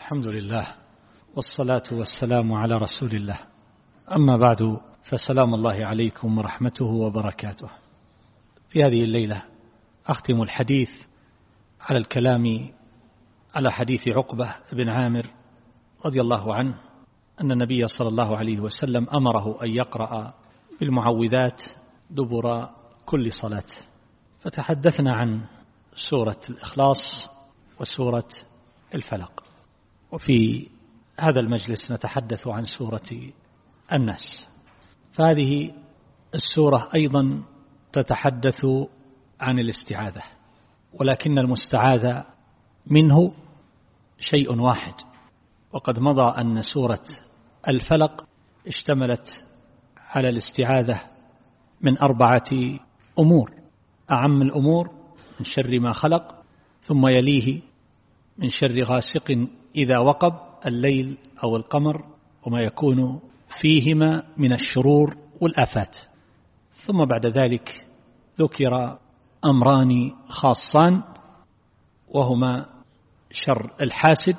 الحمد لله والصلاة والسلام على رسول الله. أما بعد، فسلام الله عليكم ورحمته وبركاته. في هذه الليلة أختم الحديث على الكلام على حديث عقبة بن عامر رضي الله عنه أن النبي صلى الله عليه وسلم أمره أن يقرأ بالمعوذات دبر كل صلاة. فتحدثنا عن سورة الإخلاص وسورة الفلق، وفي هذا المجلس نتحدث عن سورة الناس. فهذه السورة أيضا تتحدث عن الاستعاذة، ولكن المستعاذ منه شيء واحد. وقد مضى أن سورة الفلق اشتملت على الاستعاذة من 4 أمور: أعم الأمور من شر ما خلق، ثم يليه من شر غاسق إذا وقب، الليل أو القمر وما يكون فيهما من الشرور والآفات. ثم بعد ذلك ذكر أمران خاصان، وهما شر الحاسد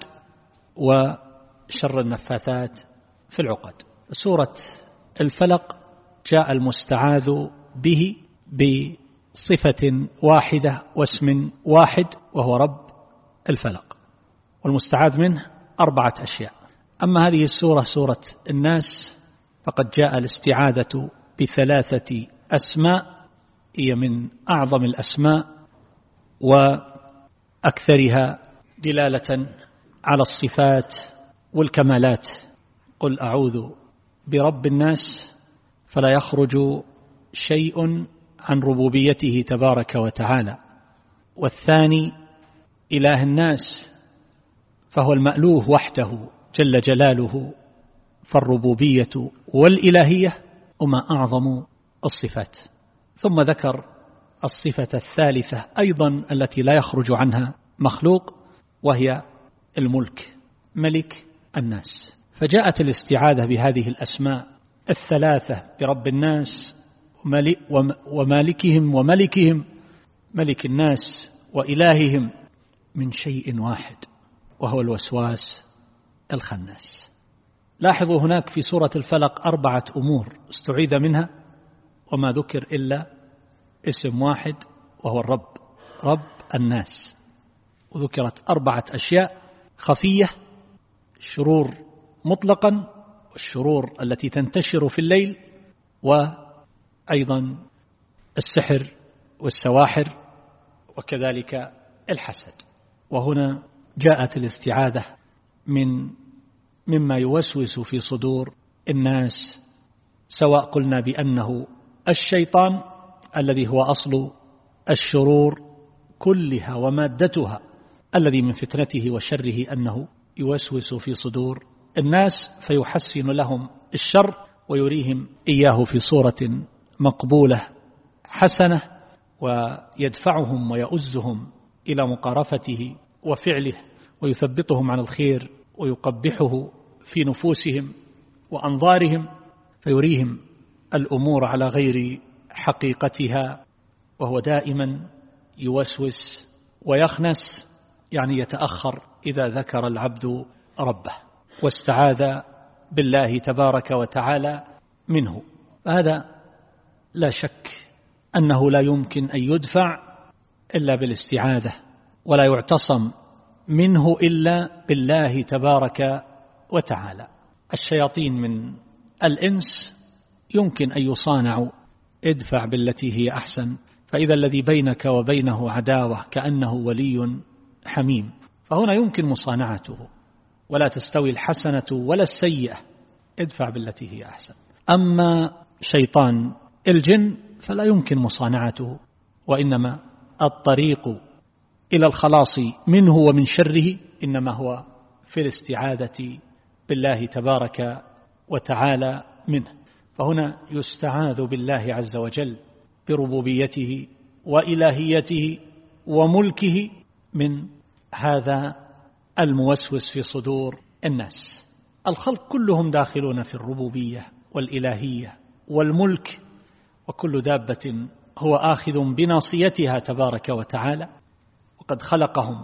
وشر النفاثات في العقد. سورة الفلق جاء المستعاذ به بصفة واحدة واسم واحد، وهو رب الفلق، والمستعاذ منه 4 أشياء. أما هذه السورة سورة الناس فقد جاء الاستعاذة ب3 أسماء، هي من أعظم الأسماء وأكثرها دلالة على الصفات والكمالات. قل أعوذ برب الناس، فلا يخرج شيء عن ربوبيته تبارك وتعالى. والثاني إله الناس، فهو المألوه وحده جل جلاله، فالربوبية والإلهية هما أعظم الصفات. ثم ذكر الصفة الثالثة أيضا التي لا يخرج عنها مخلوق، وهي الملك، ملك الناس. فجاءت الاستعاذة بهذه الأسماء ال3 برب الناس ومالكهم وملكهم، ملك الناس وإلههم، من شيء واحد، وهو الوسواس الخناس. لاحظوا هناك في سورة الفلق 4 أمور استعيذ منها، وما ذكر إلا اسم واحد، وهو الرب، رب الناس. وذكرت 4 أشياء خفية: الشرور مطلقا، والشرور التي تنتشر في الليل، وأيضا السحر والسواحر، وكذلك الحسد. وهنا جاءت الاستعاذة مما يوسوس في صدور الناس، سواء قلنا بأنه الشيطان الذي هو أصل الشرور كلها ومادتها، الذي من فتنته وشره أنه يوسوس في صدور الناس فيحسن لهم الشر ويريهم إياه في صورة مقبولة حسنة، ويدفعهم ويؤزهم إلى مقارفته وفعله، ويثبطهم على الخير ويقبحه في نفوسهم وأنظارهم، فيريهم الأمور على غير حقيقتها، وهو دائما يوسوس ويخنس، يعني يتأخر إذا ذكر العبد ربه واستعاذ بالله تبارك وتعالى منه. هذا لا شك أنه لا يمكن أن يدفع إلا بالاستعاذة، ولا يعتصم منه إلا بالله تبارك وتعالى. الشياطين من الإنس يمكن أن يصانعوا: ادفع بالتي هي أحسن، فإذا الذي بينك وبينه عداوة كأنه ولي حميم. فهنا يمكن مصانعته، ولا تستوي الحسنة ولا السيئة، ادفع بالتي هي أحسن. أما شيطان الجن فلا يمكن مصانعته، وإنما الطريق إلى الخلاص منه ومن شره إنما هو في الاستعاذة بالله تبارك وتعالى منه. فهنا يستعاذ بالله عز وجل بربوبيته وإلهيته وملكه من هذا الموسوس في صدور الناس. الخلق كلهم داخلون في الربوبية والإلهية والملك، وكل دابة هو آخذ بناصيتها تبارك وتعالى، وقد خلقهم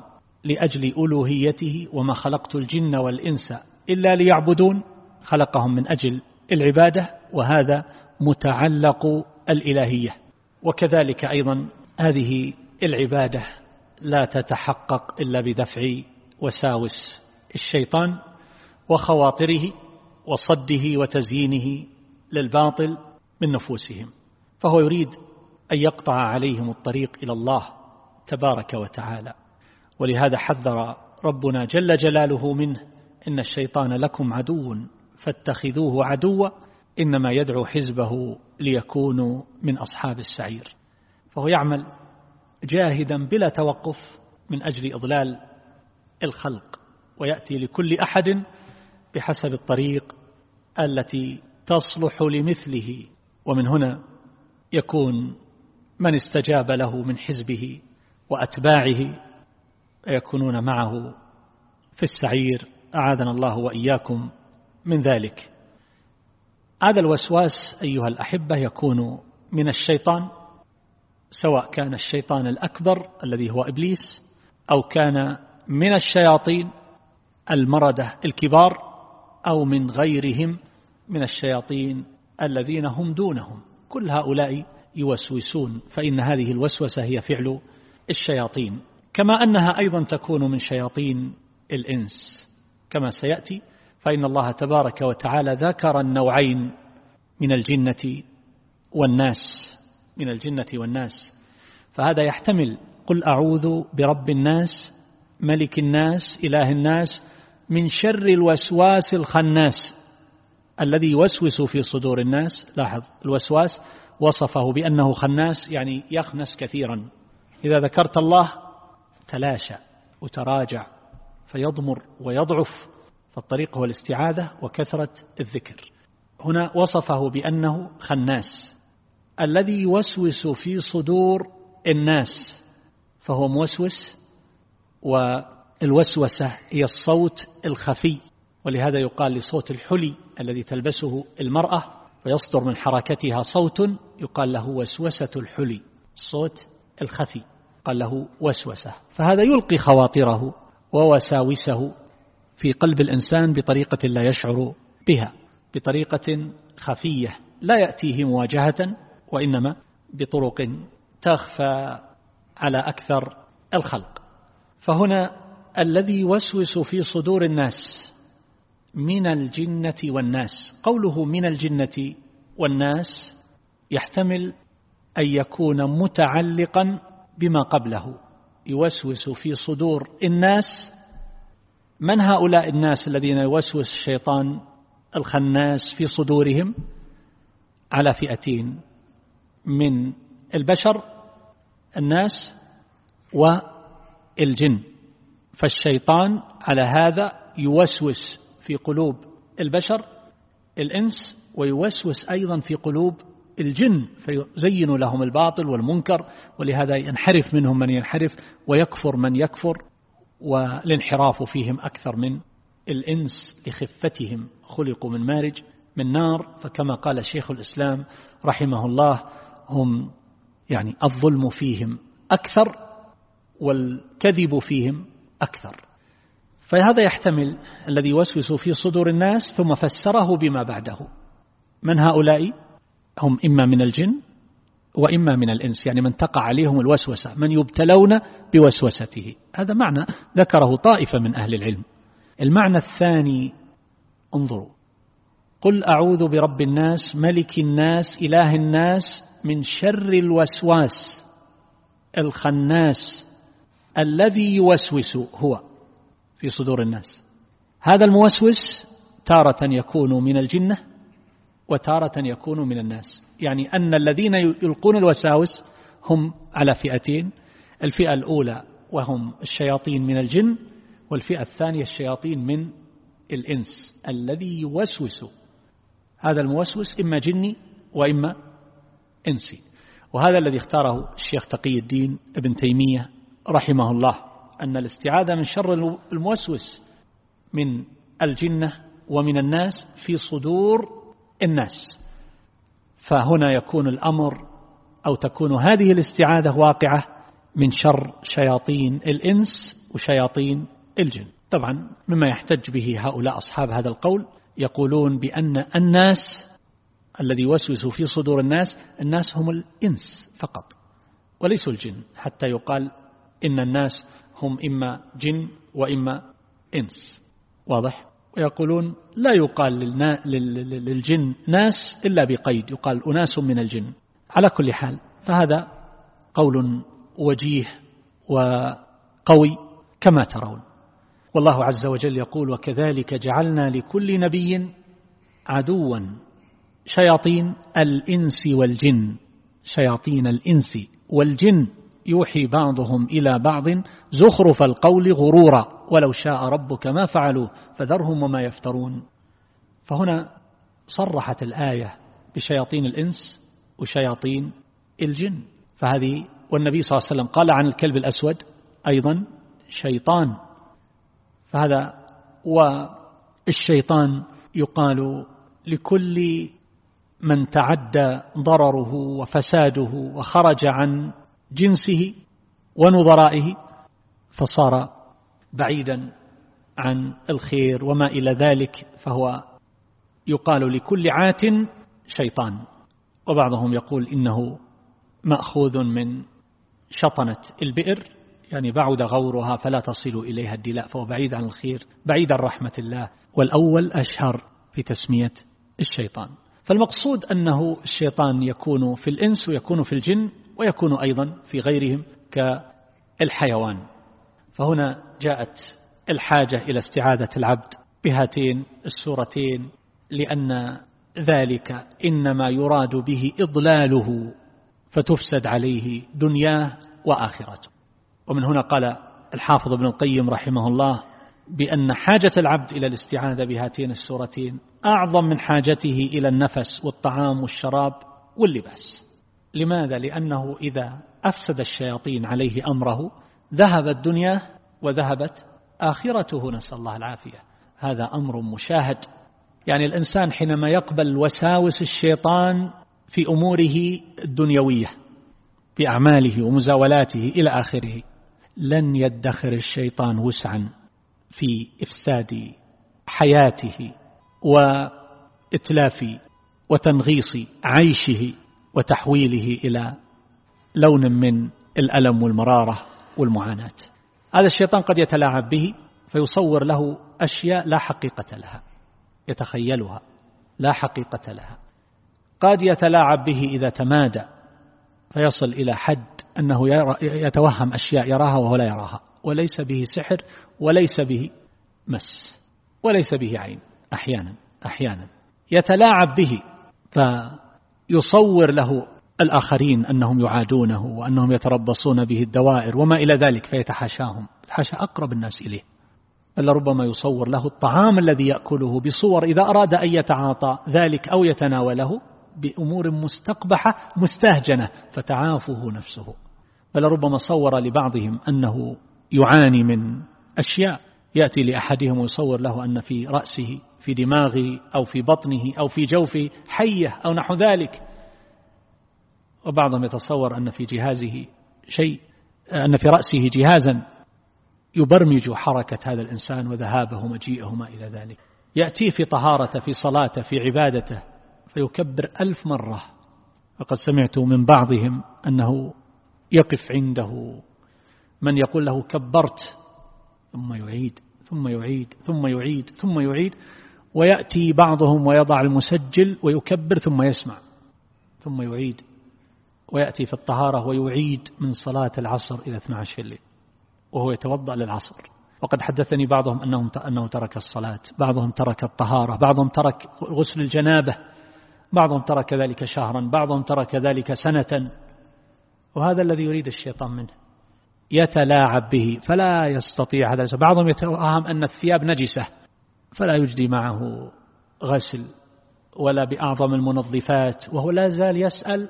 لأجل ألوهيته، وما خلقت الجن والإنس إلا ليعبدون، خلقهم من أجل العبادة، وهذا متعلق الإلهية. وكذلك أيضا هذه العبادة لا تتحقق إلا بدفع وساوس الشيطان وخواطره وصده وتزيينه للباطل من نفوسهم، فهو يريد أن يقطع عليهم الطريق إلى الله تبارك وتعالى. ولهذا حذر ربنا جل جلاله منه: إن الشيطان لكم عدو فاتخذوه عدوا إنما يدعو حزبه ليكونوا من أصحاب السعير. فهو يعمل جاهدا بلا توقف من أجل إضلال الخلق، ويأتي لكل أحد بحسب الطريق التي تصلح لمثله. ومن هنا يكون من استجاب له من حزبه وأتباعه يكونون معه في السعير، أعاذنا الله وإياكم من ذلك. هذا الوسواس أيها الأحبة يكون من الشيطان، سواء كان الشيطان الأكبر الذي هو إبليس، أو كان من الشياطين المردة الكبار، أو من غيرهم من الشياطين الذين هم دونهم. كل هؤلاء يوسوسون، فإن هذه الوسوسة هي فعل الشياطين، كما أنها أيضا تكون من شياطين الإنس كما سيأتي. فإن الله تبارك وتعالى ذكر النوعين من الجنة والناس، فهذا يحتمل: قل أعوذ برب الناس ملك الناس إله الناس من شر الوسواس الخناس الذي يوسوس في صدور الناس. لاحظ الوسواس وصفه بأنه خناس، يعني يخنس كثيرا. إذا ذكرت الله تلاشى وتراجع فيضمر ويضعف، فالطريق هو الاستعاذة وكثرة الذكر. هنا وصفه بأنه خناس الذي يوسوس في صدور الناس، فهو موسوس، والوسوسة هي الصوت الخفي، ولهذا يقال لصوت الحلي الذي تلبسه المرأة ويصدر من حركتها صوت يقال له وسوسة الحلي، الصوت الخفي قال له وسوسة. فهذا يلقي خواطره ووساوسه في قلب الإنسان بطريقة لا يشعر بها، بطريقة خفية لا يأتيه مواجهة، وإنما بطرق تخفى على أكثر الخلق. فهنا الذي يوسوس في صدور الناس من الجنة والناس، قوله من الجنة والناس يحتمل أن يكون متعلقا بما قبله. يوسوس في صدور الناس. من هؤلاء الناس الذين يوسوس الشيطان الخناس في صدورهم؟ على فئتين من البشر: الناس والجن. فالشيطان على هذا يوسوس في قلوب البشر الإنس، ويوسوس أيضا في قلوب الجن فيزين لهم الباطل والمنكر، ولهذا ينحرف منهم من ينحرف ويكفر من يكفر، والانحراف فيهم أكثر من الإنس لخفتهم، خلقوا من مارج من نار. فكما قال شيخ الإسلام رحمه الله: هم يعني الظلم فيهم أكثر والكذب فيهم أكثر. فهذا يحتمل الذي يوسوس في صدور الناس، ثم فسره بما بعده. من هؤلاء؟ هم إما من الجن وإما من الإنس، يعني من تقع عليهم الوسوسة، من يبتلون بوسوسته. هذا معنى ذكره طائفة من أهل العلم. المعنى الثاني انظروا: قل أعوذ برب الناس ملك الناس إله الناس من شر الوسواس الخناس الذي يوسوس هو في صدور الناس. هذا الموسوس تارة يكون من الجنة وتارة يكون من الناس، يعني أن الذين يلقون الوساوس هم على فئتين: الفئة الأولى وهم الشياطين من الجن، والفئة الثانية الشياطين من الإنس. الذي يوسوس هذا الموسوس إما جني وإما إنسي، وهذا الذي اختاره الشيخ تقي الدين ابن تيمية رحمه الله، أن الاستعاذة من شر الموسوس من الجنة ومن الناس في صدور الناس. فهنا يكون الأمر أو تكون هذه الاستعاذة واقعة من شر شياطين الإنس وشياطين الجن. طبعا مما يحتج به هؤلاء أصحاب هذا القول، يقولون بأن الناس الذي يوسوس في صدور الناس هم الإنس فقط وليسوا الجن، حتى يقال إن الناس هم إما جن وإما إنس. واضح؟ ويقولون لا يقال للجن ناس إلا بقيد، يقال أناس من الجن. على كل حال فهذا قول وجيه وقوي كما ترون. والله عز وجل يقول: وكذلك جعلنا لكل نبي عدوا شياطين الإنس والجن. شياطين الإنس والجن يوحي بعضهم إلى بعض زخرف القول غرورا ولو شاء ربك ما فعلوه فذرهم وما يفترون. فهنا صرحت الآية بشياطين الإنس وشياطين الجن. فهذه، والنبي صلى الله عليه وسلم قال عن الكلب الأسود أيضا شيطان. فهذا، والشيطان يقال لكل من تعدى ضرره وفساده وخرج عن جنسه ونظرائه فصار بعيدا عن الخير وما إلى ذلك، فهو يقال لكل عات شيطان. وبعضهم يقول إنه مأخوذ من شطنة البئر، يعني بعد غورها فلا تصل إليها الدلاء، فهو بعيد عن الخير، بعيد عن رحمة الله. والأول أشهر في تسمية الشيطان. فالمقصود أنه الشيطان يكون في الإنس ويكون في الجن ويكون أيضا في غيرهم كالحيوان. فهنا جاءت الحاجة إلى استعاذة العبد بهاتين السورتين، لأن ذلك إنما يراد به إضلاله فتفسد عليه دنياه وآخرته. ومن هنا قال الحافظ ابن القيم رحمه الله بأن حاجة العبد إلى الاستعاذة بهاتين السورتين أعظم من حاجته إلى النفس والطعام والشراب واللباس. لماذا؟ لأنه إذا أفسد الشياطين عليه أمره ذهبت دنياه وذهبت آخرته، نسأل الله العافية. هذا أمر مشاهد. يعني الإنسان حينما يقبل وساوس الشيطان في أموره الدنيوية بأعماله ومزاولاته إلى آخره، لن يدخر الشيطان وسعا في إفساد حياته وإتلاف وتنغيص عيشه وتحويله إلى لون من الألم والمرارة والمعاناة. هذا الشيطان قد يتلاعب به فيصور له أشياء لا حقيقة لها، يتخيلها لا حقيقة لها. قد يتلاعب به إذا تمادى فيصل إلى حد أنه يتوهم أشياء يراها وهو لا يراها، وليس به سحر وليس به مس وليس به عين. أحيانا يتلاعب به فيصور له الآخرين أنهم يعادونه وأنهم يتربصون به الدوائر وما إلى ذلك، فيتحاشاهم، يتحاشى أقرب الناس إليه. بل ربما يصور له الطعام الذي يأكله بصور إذا أراد أن يتعاطى ذلك أو يتناوله بأمور مستقبحة مستهجنة فتعافه نفسه. بل ربما صور لبعضهم أنه يعاني من أشياء، يأتي لأحدهم ويصور له أن في رأسه في دماغه أو في بطنه أو في جوفه حية أو نحو ذلك، وبعضهم يتصور أن في جهازه شيء، أن في رأسه جهازا يبرمج حركة هذا الإنسان وذهابه ومجيئه ما إلى ذلك. يأتي في طهارته في صلاته في عبادته فيكبر 1000 مرة. وقد سمعت من بعضهم أنه يقف عنده من يقول له كبرت، ثم يعيد ثم يعيد ثم يعيد ثم يعيد، ويأتي بعضهم ويضع المسجل ويكبر ثم يسمع ثم يعيد، ويأتي في الطهارة ويعيد من صلاة العصر إلى 12 الليل وهو يتوضأ للعصر. وقد حدثني بعضهم أنه ترك الصلاة، بعضهم ترك الطهارة، بعضهم ترك غسل الجنابة، بعضهم ترك ذلك شهرا، بعضهم ترك ذلك سنة. وهذا الذي يريد الشيطان منه، يتلاعب به فلا يستطيع هذا. بعضهم يتوهم أن الثياب نجسة فلا يجدي معه غسل ولا بأعظم المنظفات، وهو لا زال يسأل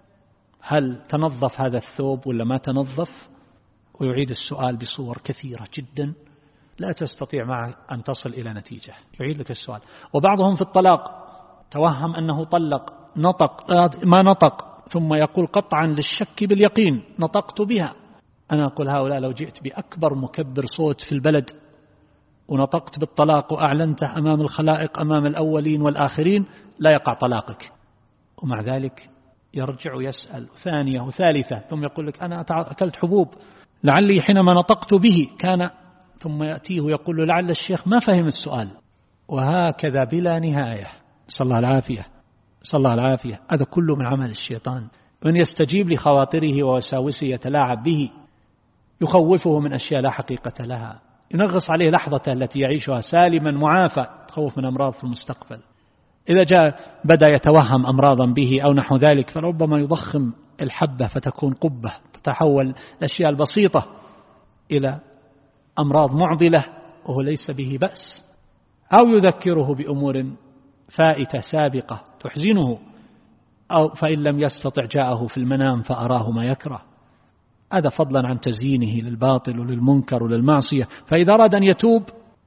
هل تنظف هذا الثوب ولا ما تنظف، ويعيد السؤال بصور كثيرة جدا لا تستطيع معه أن تصل إلى نتيجة، يعيد لك السؤال. وبعضهم في الطلاق توهم أنه طلق، نطق ما نطق، ثم يقول قطعا للشك باليقين نطقت بها، أنا أقول هؤلاء لو جئت بأكبر مكبر صوت في البلد ونطقت بالطلاق وأعلنته أمام الخلائق أمام الأولين والآخرين لا يقع طلاقك، ومع ذلك يرجع ويسأل ثانية وثالثة ثم يقول لك أنا أكلت حبوب لعلي حينما نطقت به كان، ثم يأتيه ويقول له لعل الشيخ ما فهم السؤال، وهكذا بلا نهاية. صلى الله العافية، صلى الله العافية. هذا كله من عمل الشيطان، من يستجيب لخواطره ووساوسه يتلاعب به، يخوفه من أشياء لا حقيقة لها، ينغص عليه لحظته التي يعيشها سالما معافى، تخوف من أمراض في المستقبل. إذا جاء بدأ يتوهم أمراضا به أو نحو ذلك فربما يضخم الحبة فتكون قبة، تتحول الأشياء البسيطة إلى أمراض معضلة وهو ليس به بأس، أو يذكره بأمور فائتة سابقة تحزنه، أو فإن لم يستطع جاءه في المنام فأراه ما يكره. هذا فضلا عن تزيينه للباطل وللمنكر وللمعصية. فإذا أراد أن يتوب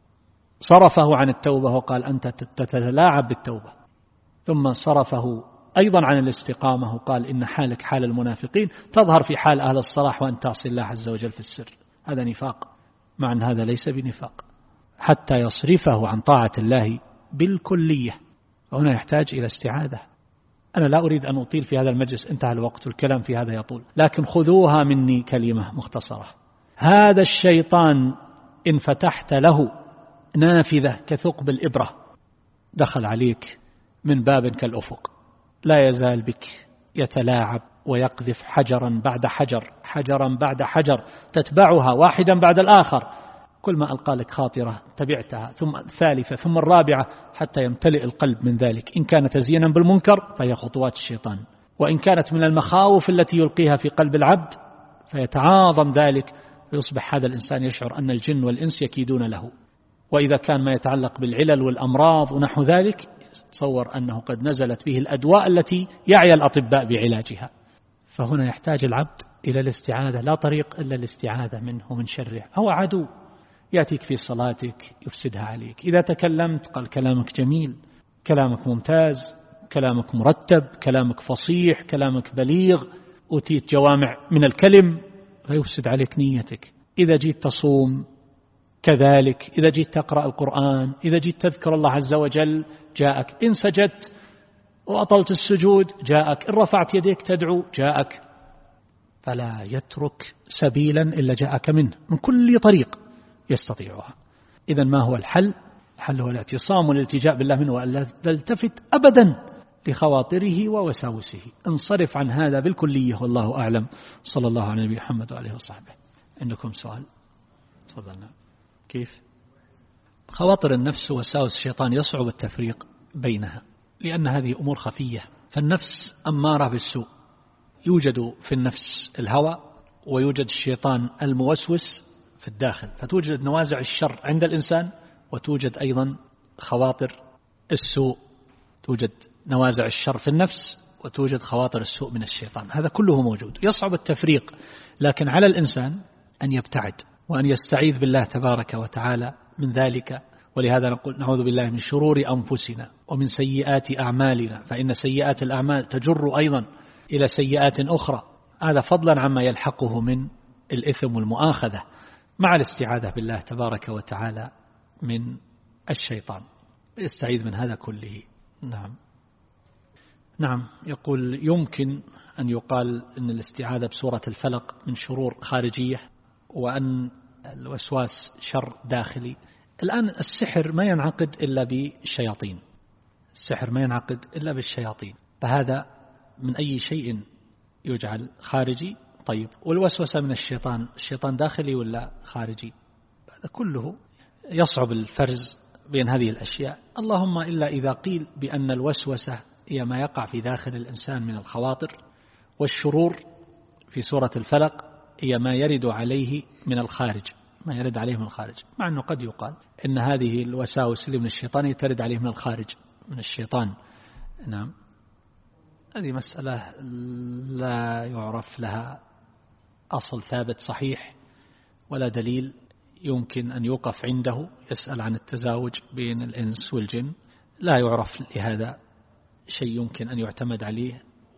صرفه عن التوبة وقال أنت تتلاعب بالتوبة، ثم صرفه أيضا عن الاستقامة وقال إن حالك حال المنافقين، تظهر في حال أهل الصلاح وأن تعصي الله عز وجل في السر. هذا نفاق، مع أن هذا ليس بنفاق، حتى يصرفه عن طاعة الله بالكلية. وهنا يحتاج إلى استعاذة. أنا لا أريد أن أطيل في هذا المجلس، انتهى الوقت والكلام في هذا يطول، لكن خذوها مني كلمة مختصرة. هذا الشيطان إن فتحت له نافذة كثقب الإبرة دخل عليك من باب كالأفق، لا يزال بك يتلاعب ويقذف حجرا بعد حجر، حجرا بعد حجر، تتبعها واحدا بعد الآخر، كل ما ألقى لك خاطرة تبعتها، ثم الثالثة ثم الرابعة، حتى يمتلئ القلب من ذلك. إن كان تزيينا بالمنكر فهي خطوات الشيطان، وإن كانت من المخاوف التي يلقيها في قلب العبد فيتعاظم ذلك، فيصبح هذا الإنسان يشعر أن الجن والإنس يكيدون له. وإذا كان ما يتعلق بالعلل والأمراض ونحو ذلك تصور أنه قد نزلت به الأدواء التي يعي الأطباء بعلاجها. فهنا يحتاج العبد إلى الاستعاذة، لا طريق إلا الاستعاذة منه ومن شره. هو عدو يأتيك في صلاتك يفسدها عليك، إذا تكلمت قال كلامك جميل، كلامك ممتاز، كلامك مرتب، كلامك فصيح، كلامك بليغ، أوتيت جوامع من الكلم، فيفسد عليك نيتك. إذا جيت تصوم كذلك، إذا جيت تقرأ القرآن، إذا جيت تذكر الله عز وجل جاءك، إن سجدت وأطلت السجود جاءك، إن رفعت يديك تدعو جاءك، فلا يترك سبيلا إلا جاءك منه من كل طريق يستطيعها. إذن ما هو الحل؟ الحل هو الاعتصام والالتجاء بالله منه، وأن تلتفت أبدا لخواطره ووساوسه. انصرف عن هذا بالكلية، والله أعلم. صلى الله على نبي محمد وعليه وصحبه. عندكم سؤال؟ تفضلنا. كيف؟ خواطر النفس ووساوس الشيطان يصعب التفريق بينها، لأن هذه أمور خفية. فالنفس أمارة بالسوء، يوجد في النفس الهوى، ويوجد الشيطان الموسوس في الداخل، فتوجد نوازع الشر عند الإنسان، وتوجد أيضا خواطر السوء. توجد نوازع الشر في النفس، وتوجد خواطر السوء من الشيطان. هذا كله موجود، يصعب التفريق، لكن على الإنسان أن يبتعد وأن يستعيذ بالله تبارك وتعالى من ذلك. ولهذا نقول نعوذ بالله من شرور أنفسنا ومن سيئات أعمالنا، فإن سيئات الأعمال تجر أيضا إلى سيئات أخرى. هذا فضلا عما يلحقه من الإثم والمؤاخذة، مع الاستعاذة بالله تبارك وتعالى من الشيطان. يستعيذ من هذا كله. نعم. يقول يمكن أن يقال أن الاستعاذة بسورة الفلق من شرور خارجية، وأن الوسواس شر داخلي. الآن السحر ما ينعقد إلا بالشياطين، السحر ما ينعقد إلا بالشياطين، فهذا من أي شيء يجعل خارجي. طيب، والوسوسة من الشيطان، الشيطان داخلي ولا خارجي؟ هذا كله يصعب الفرز بين هذه الأشياء، اللهم إلا إذا قيل بأن الوسوسة هي ما يقع في داخل الإنسان من الخواطر، والشرور في سورة الفلق هي ما يرد عليه من الخارج، ما يرد عليه من الخارج، مع أنه قد يقال إن هذه الوساوس اللي من الشيطان ترد عليه من الخارج من الشيطان. نعم، هذه مسألة لا يعرف لها أصل ثابت صحيح ولا دليل يمكن أن يوقف عنده. يسأل عن التزاوج بين الإنس والجن، لا يعرف لهذا شيء يمكن أن يعتمد عليه،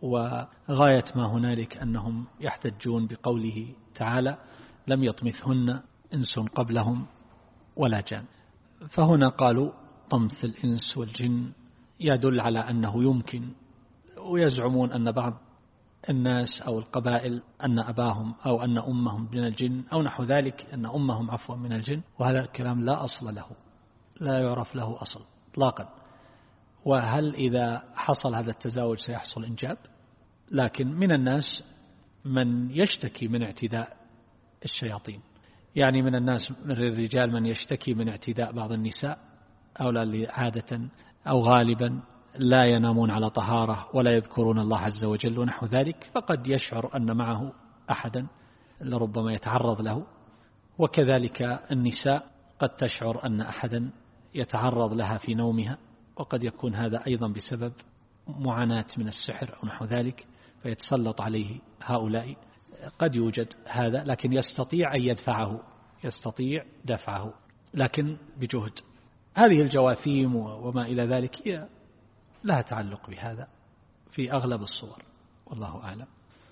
وغاية ما هنالك أنهم يحتجون بقوله تعالى لم يطمثهن إنس قبلهم ولا جان. فهنا قالوا طمث الإنس والجن يدل على أنه يمكن، ويزعمون أن بعض الناس أو القبائل أن أباهم أو أن أمهم من الجن أو نحو ذلك، أن أمهم عفوا من الجن، وهذا الكلام لا أصل له، لا يعرف له أصل إطلاقا. وهل إذا حصل هذا التزاوج سيحصل إنجاب؟ لكن من الناس من يشتكي من اعتداء الشياطين، يعني من الناس من الرجال من يشتكي من اعتداء بعض النساء، أو اللي عادة أو غالبا لا ينامون على طهارة ولا يذكرون الله عز وجل ونحو ذلك، فقد يشعر أن معه أحدا لربما يتعرض له. وكذلك النساء قد تشعر أن أحدا يتعرض لها في نومها، وقد يكون هذا أيضا بسبب معاناة من السحر أو نحو ذلك فيتسلط عليه هؤلاء. قد يوجد هذا، لكن يستطيع أن يدفعه، يستطيع دفعه لكن بجهد. هذه الجواثيم وما إلى ذلك هي لها تعلق بهذا في أغلب الصور، والله أعلم.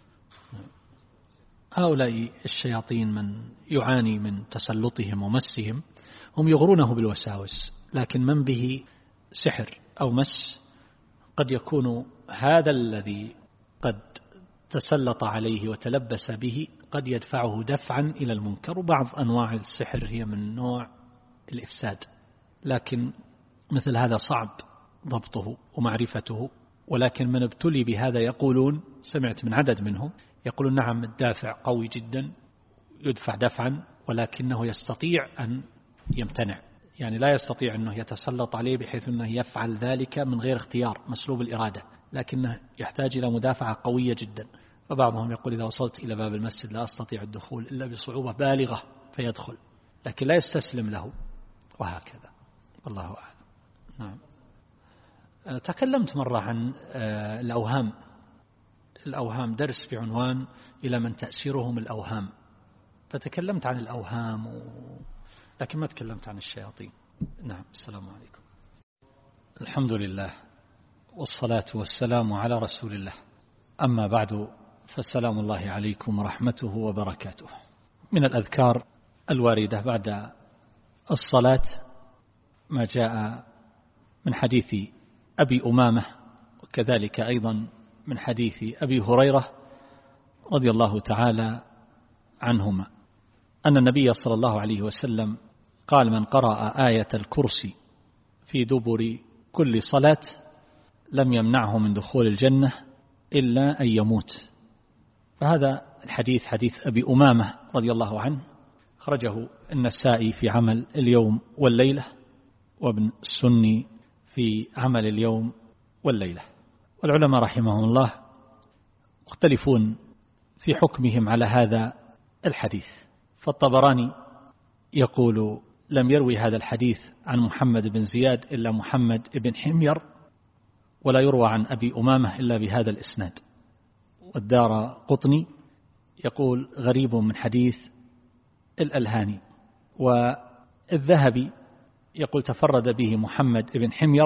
هؤلاء الشياطين من يعاني من تسلطهم ومسهم هم يغرونه بالوساوس، لكن من به سحر أو مس قد يكون هذا الذي قد تسلط عليه وتلبس به قد يدفعه دفعا إلى المنكر. وبعض أنواع السحر هي من نوع الإفساد، لكن مثل هذا صعب ضبطه ومعرفته. ولكن من ابتلي بهذا يقولون، سمعت من عدد منهم يقولون نعم الدافع قوي جدا يدفع دفعا، ولكنه يستطيع أن يمتنع، يعني لا يستطيع أنه يتسلط عليه بحيث أنه يفعل ذلك من غير اختيار مسلوب الإرادة، لكنه يحتاج إلى مدافعة قوية جدا. فبعضهم يقول إذا وصلت إلى باب المسجد لا أستطيع الدخول إلا بصعوبة بالغة فيدخل، لكن لا يستسلم له، وهكذا والله أعلم. نعم. تكلمت مرة عن الأوهام درس بعنوان إلى من تأثيرهم الأوهام، فتكلمت عن الأوهام لكن ما تكلمت عن الشياطين. نعم. السلام عليكم. الحمد لله والصلاة والسلام على رسول الله، أما بعد، فالسلام الله عليكم ورحمته وبركاته. من الأذكار الواردة بعد الصلاة ما جاء من حديث أبي أمامة، وكذلك أيضا من حديث أبي هريرة رضي الله تعالى عنهما أن النبي صلى الله عليه وسلم قال من قرأ آية الكرسي في دبر كل صلاة لم يمنعه من دخول الجنة إلا أن يموت. فهذا الحديث حديث أبي أمامة رضي الله عنه، خرجه النسائي في عمل اليوم والليلة، وابن السني في عمل اليوم والليلة. والعلماء رحمهم الله مختلفون في حكمهم على هذا الحديث. فالطبراني يقول لم يروي هذا الحديث عن محمد بن زياد إلا محمد بن حمير، ولا يروى عن أبي أمامة إلا بهذا الإسناد. والدار قطني يقول غريب من حديث الألهاني. والذهبي يقول تفرد به محمد بن حمير،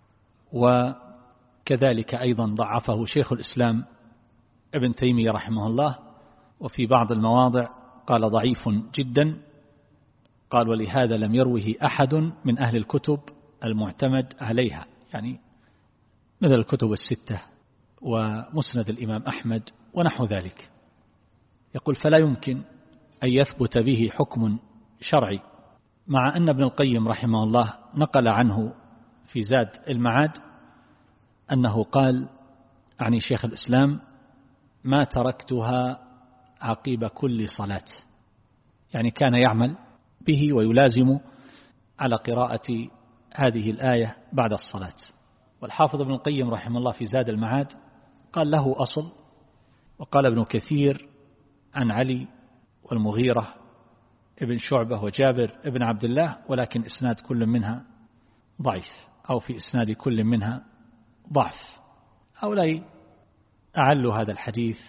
وكذلك أيضا ضعفه شيخ الإسلام ابن تيمية رحمه الله، وفي بعض المواضع قال ضعيف جدا. قال ولهذا لم يروه أحد من أهل الكتب المعتمد عليها، يعني مثل الكتب الستة ومسند الإمام أحمد ونحو ذلك. يقول فلا يمكن أن يثبت به حكم شرعي، مع أن ابن القيم رحمه الله نقل عنه في زاد المعاد أنه قال عن شيخ الإسلام ما تركتها عقيب كل صلاة، يعني كان يعمل به ويلازم على قراءة هذه الآية بعد الصلاة. والحافظ ابن القيم رحمه الله في زاد المعاد قال له أصل. وقال ابن كثير عن علي والمغيرة ابن شعبة وجابر ابن عبد الله، ولكن إسناد كل منها ضعيف، أو في إسناد كل منها ضعف. هؤلاء أعلوا هذا الحديث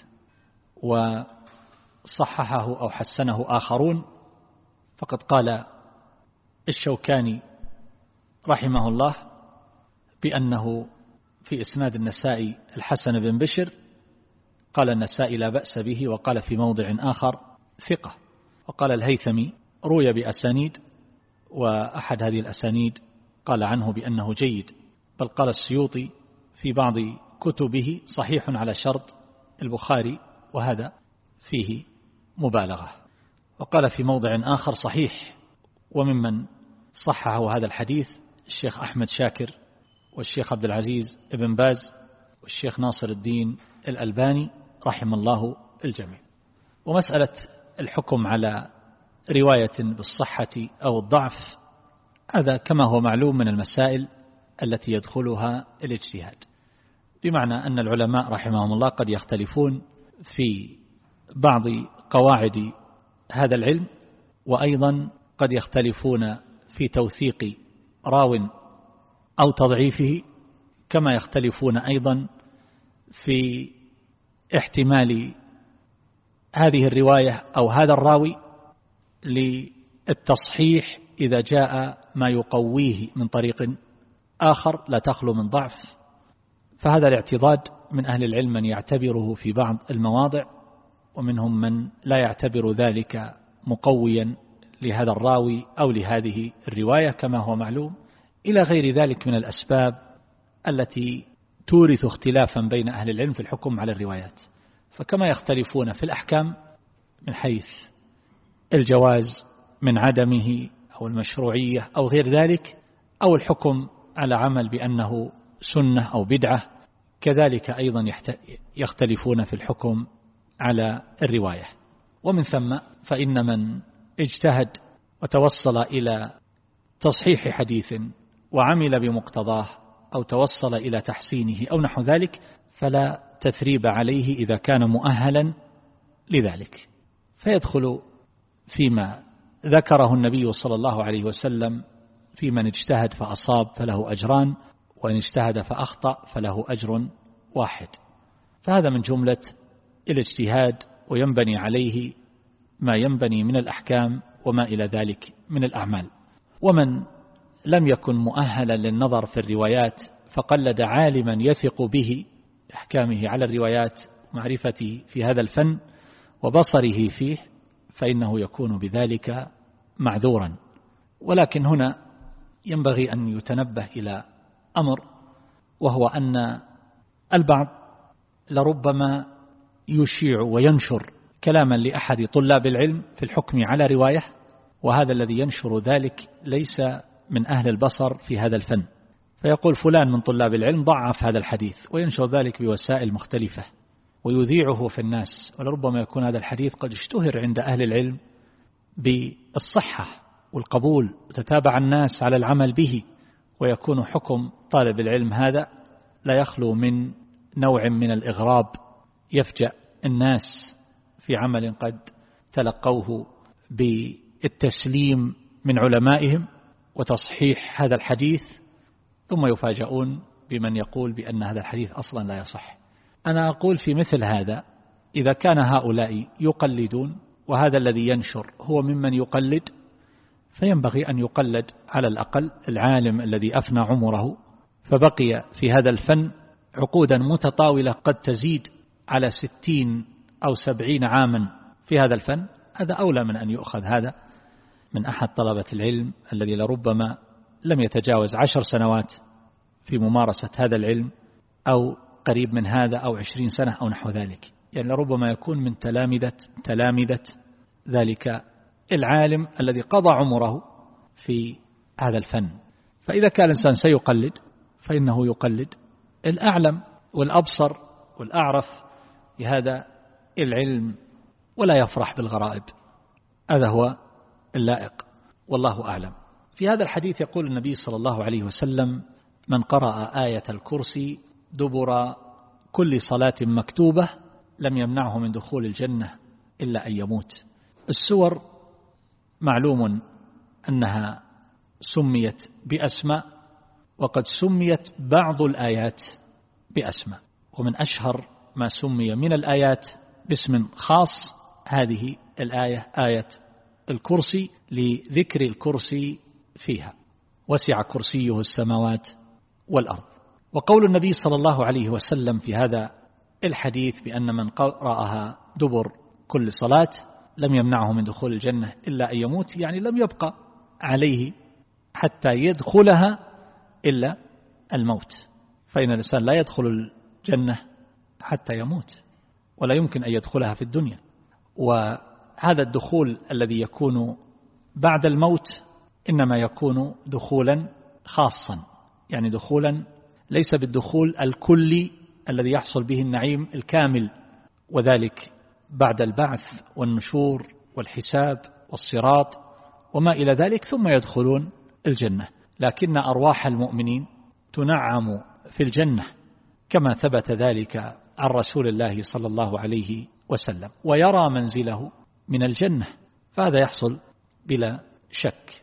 وصححه أو حسنه آخرون. فقد قال الشوكاني رحمه الله بأنه في إسناد النسائي الحسن بن بشر، قال النسائي لا بأس به، وقال في موضع آخر ثقة. وقال الهيثمي روي بأسانيد، وأحد هذه الأسانيد قال عنه بأنه جيد، بل قال السيوطي في بعض كتبه صحيح على شرط البخاري، وهذا فيه مبالغة. وقال في موضع آخر صحيح. وممن صححه هذا الحديث الشيخ أحمد شاكر، والشيخ عبد العزيز ابن باز، والشيخ ناصر الدين الألباني رحم الله الجميع. ومسألة الحكم على رواية بالصحة أو الضعف هذا كما هو معلوم من المسائل التي يدخلها الاجتهاد، بمعنى أن العلماء رحمهم الله قد يختلفون في بعض قواعد هذا العلم، وأيضا قد يختلفون في توثيق راو أو تضعيفه، كما يختلفون أيضا في احتمال هذه الرواية أو هذا الراوي للتصحيح إذا جاء ما يقويه من طريق آخر لا تخلو من ضعف. فهذا الاعتضاد من أهل العلم من يعتبره في بعض المواضع، ومنهم من لا يعتبر ذلك مقويا لهذا الراوي أو لهذه الرواية كما هو معلوم، إلى غير ذلك من الأسباب التي تورث اختلافا بين أهل العلم في الحكم على الروايات. فكما يختلفون في الأحكام من حيث الجواز من عدمه أو المشروعية أو غير ذلك، أو الحكم على عمل بأنه سنة أو بدعة، كذلك أيضا يختلفون في الحكم على الرواية. ومن ثم فإن من اجتهد وتوصل إلى تصحيح حديث وعمل بمقتضاه أو توصل إلى تحسينه أو نحو ذلك فلا تثريب عليه إذا كان مؤهلا لذلك، فيدخل فيما ذكره النبي صلى الله عليه وسلم في من اجتهد فأصاب فله أجران، وإن اجتهد فأخطأ فله أجر واحد. فهذا من جملة الاجتهاد، وينبني عليه ما ينبني من الأحكام وما إلى ذلك من الأعمال. ومن لم يكن مؤهلا للنظر في الروايات فقلد عالما يثق به أحكامه على الروايات، معرفته في هذا الفن وبصره فيه، فإنه يكون بذلك معذورا. ولكن هنا ينبغي أن يتنبه إلى أمر، وهو أن البعض لربما يشيع وينشر كلاما لأحد طلاب العلم في الحكم على رواية، وهذا الذي ينشر ذلك ليس من أهل البصر في هذا الفن، فيقول فلان من طلاب العلم ضعف هذا الحديث، وينشر ذلك بوسائل مختلفة ويذيعه في الناس، ولربما يكون هذا الحديث قد اشتهر عند أهل العلم بالصحة والقبول، وتتابع الناس على العمل به، ويكون حكم طالب العلم هذا لا يخلو من نوع من الإغراب، يفجأ الناس في عمل قد تلقوه بالتسليم من علمائهم وتصحيح هذا الحديث، ثم يفاجؤون بمن يقول بأن هذا الحديث أصلا لا يصح. أنا أقول في مثل هذا إذا كان هؤلاء يقلدون وهذا الذي ينشر هو ممن يقلد، فينبغي أن يقلد على الأقل العالم الذي أفنى عمره فبقي في هذا الفن عقودا متطاولة قد تزيد على 60 أو 70 عاما في هذا الفن. هذا أولى من أن يؤخذ هذا من أحد طلبة العلم الذي لربما لم يتجاوز 10 سنوات في ممارسة هذا العلم، أو قريب من هذا، أو 20 سنة أو نحو ذلك، يعني لربما يكون من تلامذة ذلك العالم الذي قضى عمره في هذا الفن. فإذا كان الإنسان سيقلد فإنه يقلد الأعلم والأبصر والأعرف بهذا العلم، ولا يفرح بالغرائب. هذا هو اللائق، والله أعلم. في هذا الحديث يقول النبي صلى الله عليه وسلم: من قرأ آية الكرسي دبر كل صلاة مكتوبة لم يمنعه من دخول الجنة إلا أن يموت. السور معلوم أنها سميت بأسماء، وقد سميت بعض الآيات بأسماء، ومن أشهر ما سمي من الآيات باسم خاص هذه الآية، آية الكرسي، لذكر الكرسي فيها: وسع كرسيه السماوات والأرض. وقول النبي صلى الله عليه وسلم في هذا الحديث بأن من قرأها دبر كل صلاة لم يمنعه من دخول الجنة إلا أن يموت، يعني لم يبقى عليه حتى يدخلها إلا الموت، فإن الإنسان لا يدخل الجنة حتى يموت، ولا يمكن أن يدخلها في الدنيا. وهذا الدخول الذي يكون بعد الموت إنما يكون دخولا خاصا، يعني دخولا ليس بالدخول الكلي الذي يحصل به النعيم الكامل، وذلك بعد البعث والنشور والحساب والصراط وما إلى ذلك ثم يدخلون الجنة، لكن أرواح المؤمنين تنعم في الجنة كما ثبت ذلك عن رسول الله صلى الله عليه وسلم، ويرى منزله من الجنة، فهذا يحصل بلا شك.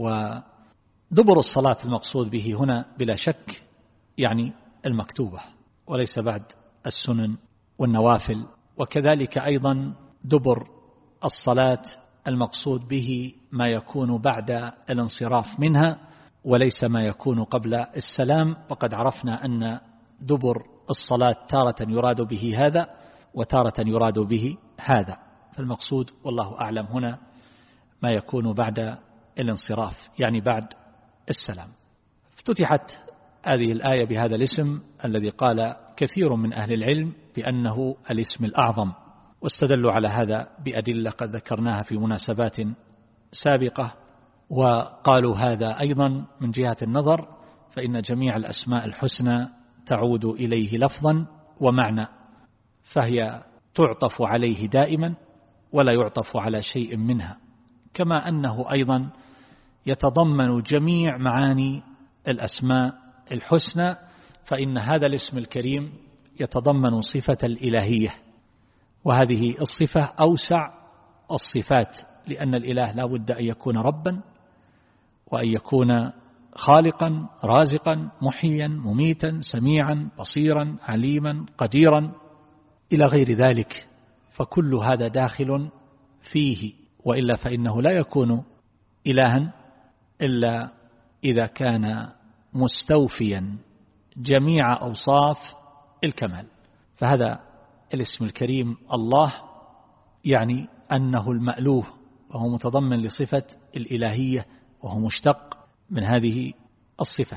ودبر الصلاة المقصود به هنا بلا شك يعني المكتوبة، وليس بعد السنن والنوافل. وكذلك أيضا دبر الصلاة المقصود به ما يكون بعد الانصراف منها، وليس ما يكون قبل السلام. وقد عرفنا أن دبر الصلاة تارة يراد به هذا وتارة يراد به هذا، فالمقصود والله أعلم هنا ما يكون بعد الانصراف، يعني بعد السلام. افتتحت هذه الآية بهذا الاسم الذي قال كثير من أهل العلم بأنه الاسم الأعظم، واستدلوا على هذا بأدلة قد ذكرناها في مناسبات سابقة. وقالوا هذا أيضا من جهة النظر، فإن جميع الأسماء الحسنى تعود إليه لفظا ومعنى، فهي تعطف عليه دائما ولا يعطف على شيء منها، كما أنه أيضا يتضمن جميع معاني الأسماء الحسنى، فإن هذا الاسم الكريم يتضمن صفة الإلهية، وهذه الصفة أوسع الصفات، لأن الإله لا بد أن يكون ربا، وأن يكون خالقا رازقا محيا مميتا سميعا بصيرا عليما قديرا إلى غير ذلك، فكل هذا داخل فيه، وإلا فإنه لا يكون إلها إلا إذا كان مستوفيا جميع أوصاف الكمال. فهذا الاسم الكريم الله يعني أنه المألوه، وهو متضمن لصفة الإلهية، وهو مشتق من هذه الصفة.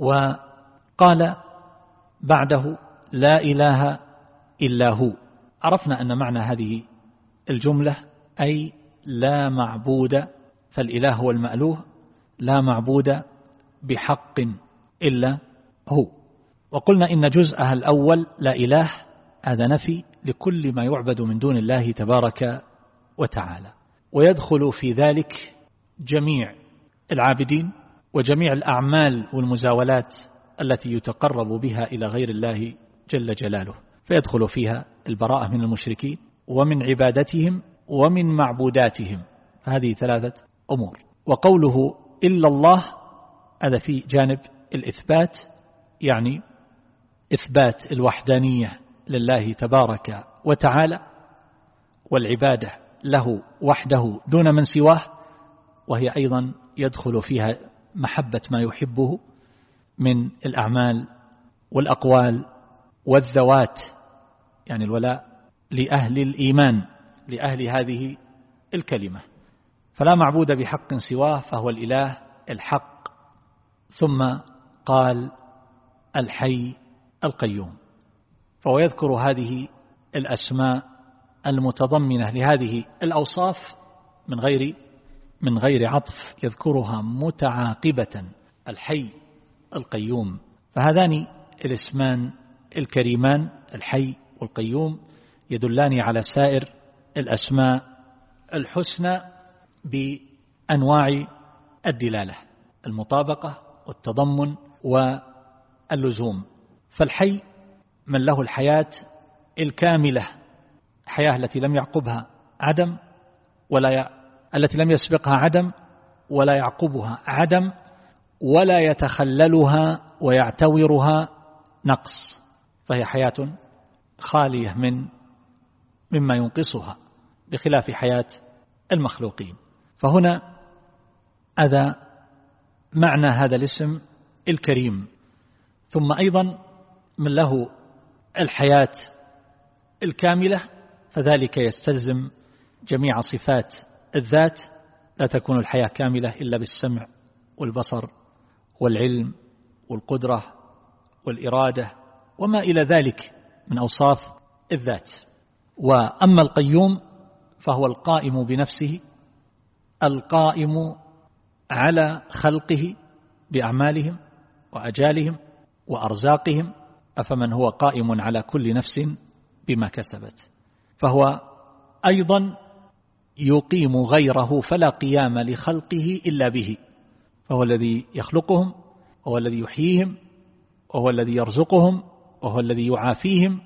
وقال بعده لا إله إلا هو. عرفنا أن معنى هذه الجملة أي لا معبود، فالإله هو المألوه، لا معبود بحق إلا هو. وقلنا إن جزءها الأول لا إله هذا نفي لكل ما يعبد من دون الله تبارك وتعالى، ويدخل في ذلك جميع العابدين وجميع الأعمال والمزاولات التي يتقرب بها إلى غير الله جل جلاله، فيدخل فيها البراءة من المشركين ومن عبادتهم ومن معبوداتهم، هذه ثلاثة أمور. وقوله إلا الله هذا في جانب الإثبات، يعني إثبات الوحدانية لله تبارك وتعالى والعبادة له وحده دون من سواه، وهي أيضا يدخل فيها محبة ما يحبه من الأعمال والأقوال والذوات، يعني الولاء لأهل الإيمان، لأهل هذه الكلمة. فلا معبود بحق سواه فهو الإله الحق. ثم قال الحي القيوم، فهو يذكر هذه الأسماء المتضمنة لهذه الأوصاف من غير عطف، يذكرها متعاقبة، الحي القيوم. فهذان الاسمان الكريمان الحي والقيوم يدلان على سائر الأسماء الحسنى بأنواع الدلالة، المطابقة والتضمن واللزوم. فالحي من له الحياة الكاملة، الحياة التي لم يعقبها عدم التي لم يسبقها عدم ولا يعقبها عدم ولا يتخللها ويعتورها نقص، فهي حياة خالية مما ينقصها، بخلاف حياة المخلوقين. فهنا هذا معنى هذا الاسم الكريم. ثم أيضا من له الحياة الكاملة فذلك يستلزم جميع صفات الذات. لا تكون الحياة كاملة إلا بالسمع والبصر والعلم والقدرة والإرادة وما إلى ذلك من أوصاف الذات. وأما القيوم فهو القائم بنفسه، القائم على خلقه بأعمالهم وأجالهم وأرزاقهم، أفمن هو قائم على كل نفس بما كسبت، فهو أيضا يقيم غيره فلا قيام لخلقه إلا به، فهو الذي يخلقهم وهو الذي يحييهم وهو الذي يرزقهم وهو الذي يعافيهم،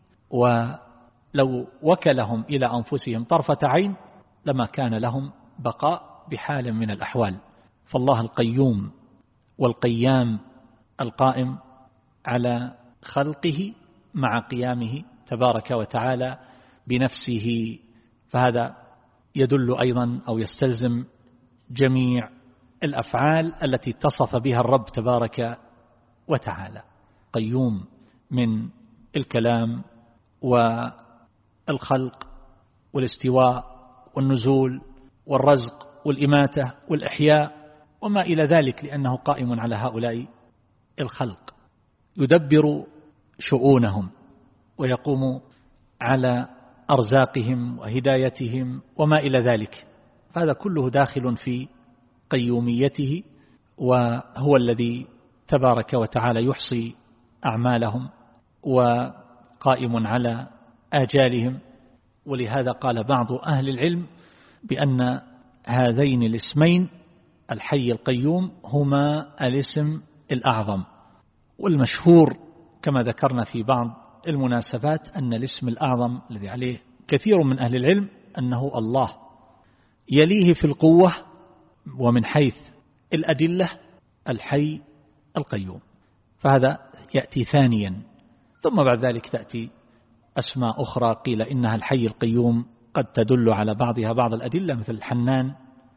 ولو وكلهم إلى أنفسهم طرفة عين لما كان لهم بقاء بحال من الأحوال. فالله القيوم والقيام القائم على خلقه مع قيامه تبارك وتعالى بنفسه، فهذا يدل أيضا أو يستلزم جميع الأفعال التي اتصف بها الرب تبارك وتعالى. قيوم من الكلام والخلق والاستواء والنزول والرزق والإماتة والإحياء وما إلى ذلك، لأنه قائم على هؤلاء الخلق، يدبر شؤونهم ويقوم على أرزاقهم وهدايتهم وما إلى ذلك، فهذا كله داخل في قيوميته، وهو الذي تبارك وتعالى يحصي أعمالهم وقائم على آجالهم. ولهذا قال بعض أهل العلم بأن هذين الاسمين الحي القيوم هما الاسم الأعظم، والمشهور كما ذكرنا في بعض المناسبات أن الاسم الأعظم الذي عليه كثير من أهل العلم أنه الله، يليه في القوة ومن حيث الأدلة الحي القيوم، فهذا يأتي ثانيا، ثم بعد ذلك تأتي أسماء أخرى قيل إنها الحي القيوم قد تدل على بعضها بعض الأدلة مثل الحنان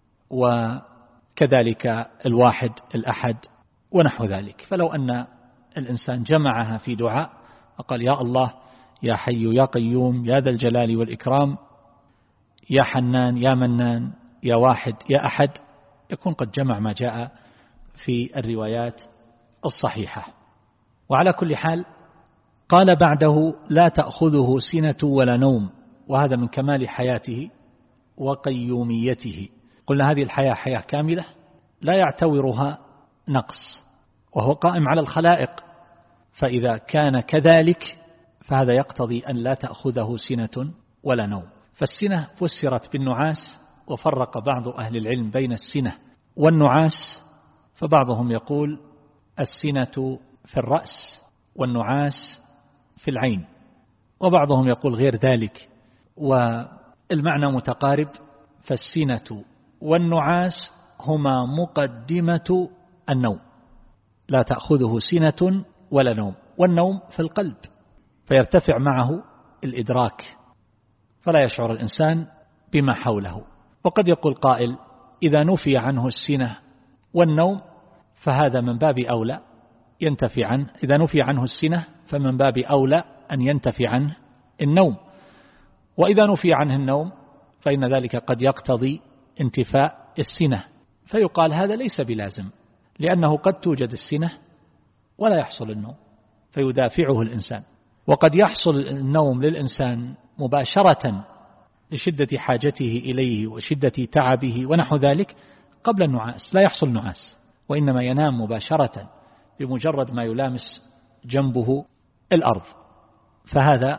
وكذلك الواحد الأحد ونحو ذلك. فلو أن الإنسان جمعها في دعاء وقال يا الله يا حي يا قيوم يا ذا الجلال والإكرام يا حنان يا منان يا واحد يا أحد، يكون قد جمع ما جاء في الروايات الصحيحة. وعلى كل حال قال بعده لا تأخذه سنة ولا نوم، وهذا من كمال حياته وقيوميته. قلنا هذه الحياة حياة كاملة لا يعتورها نقص، وهو قائم على الخلائق، فإذا كان كذلك فهذا يقتضي أن لا تأخذه سنة ولا نوم. فالسنة فسرت بالنعاس، وفرق بعض أهل العلم بين السنة والنعاس، فبعضهم يقول السنة في الرأس والنعاس في العين، وبعضهم يقول غير ذلك، والمعنى متقارب. فالسنة والنعاس هما مقدمة النوم، لا تأخذه سنة ولا نوم، والنوم في القلب فيرتفع معه الإدراك فلا يشعر الإنسان بما حوله. وقد يقول قائل إذا نفي عنه السنة والنوم فهذا من باب أولى ينتفي عنه، إذا نفي عنه السنة فمن باب أولى أن ينتفي عنه النوم، وإذا نفي عنه النوم فإن ذلك قد يقتضي انتفاء السنة، فيقال هذا ليس بلازم، لأنه قد توجد السنة ولا يحصل النوم فيدافعه الإنسان، وقد يحصل النوم للإنسان مباشرة لشدة حاجته إليه وشدة تعبه ونحو ذلك قبل النعاس، لا يحصل نعاس، وإنما ينام مباشرة بمجرد ما يلامس جنبه الأرض. فهذا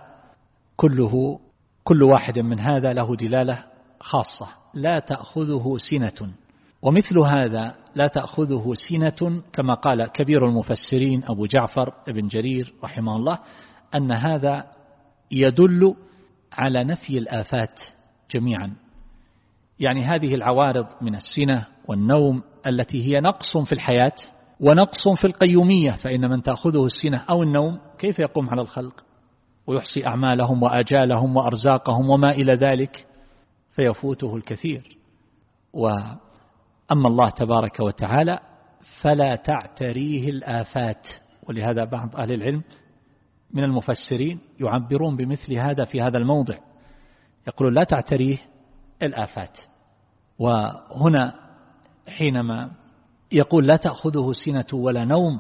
كل واحد من هذا له دلالة خاصة، لا تأخذه سنة. ومثل هذا لا تأخذه سنة كما قال كبير المفسرين أبو جعفر ابن جرير رحمه الله أن هذا يدل على نفي الآفات جميعا، يعني هذه العوارض من السنة والنوم التي هي نقص في الحياة ونقص في القيومية، فإن من تأخذه السنة أو النوم كيف يقوم على الخلق ويحصي أعمالهم وآجالهم وأرزاقهم وما إلى ذلك، فيفوته الكثير. وأما الله تبارك وتعالى فلا تعتريه الآفات، ولهذا بعض أهل العلم من المفسرين يعبرون بمثل هذا في هذا الموضع، يقولون لا تعتريه الآفات. وهنا حينما يقول لا تأخذه سنة ولا نوم،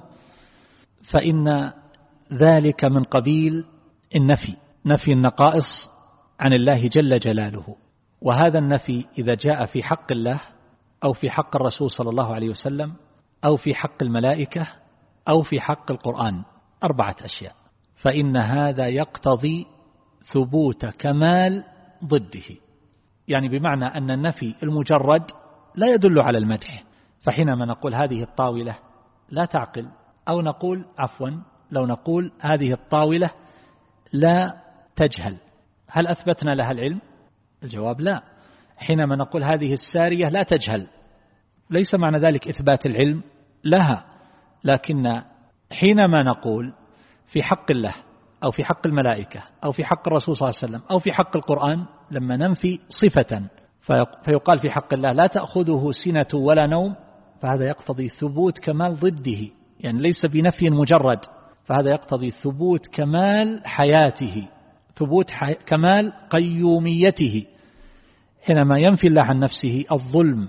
فإن ذلك من قبيل النفي، نفي النقائص عن الله جل جلاله. وهذا النفي إذا جاء في حق الله أو في حق الرسول صلى الله عليه وسلم أو في حق الملائكة أو في حق القرآن 4 أشياء، فإن هذا يقتضي ثبوت كمال ضده. يعني بمعنى أن النفي المجرد لا يدل على المدح، فحينما نقول هذه الطاولة لا تعقل، أو نقول لو نقول هذه الطاولة لا تجهل، هل أثبتنا لها العلم؟ الجواب لا. حينما نقول هذه السارية لا تجهل، ليس معنى ذلك إثبات العلم لها، لكن حينما نقول في حق الله أو في حق الملائكة أو في حق الرسول صلى الله عليه وسلم أو في حق القرآن، لما ننفي صفة فيقال في حق الله لا تأخذه سنة ولا نوم، فهذا يقتضي ثبوت كمال ضده، يعني ليس بنفي مجرد، فهذا يقتضي ثبوت كمال حياته، ثبوت كمال قيوميته. حينما ينفي الله عن نفسه الظلم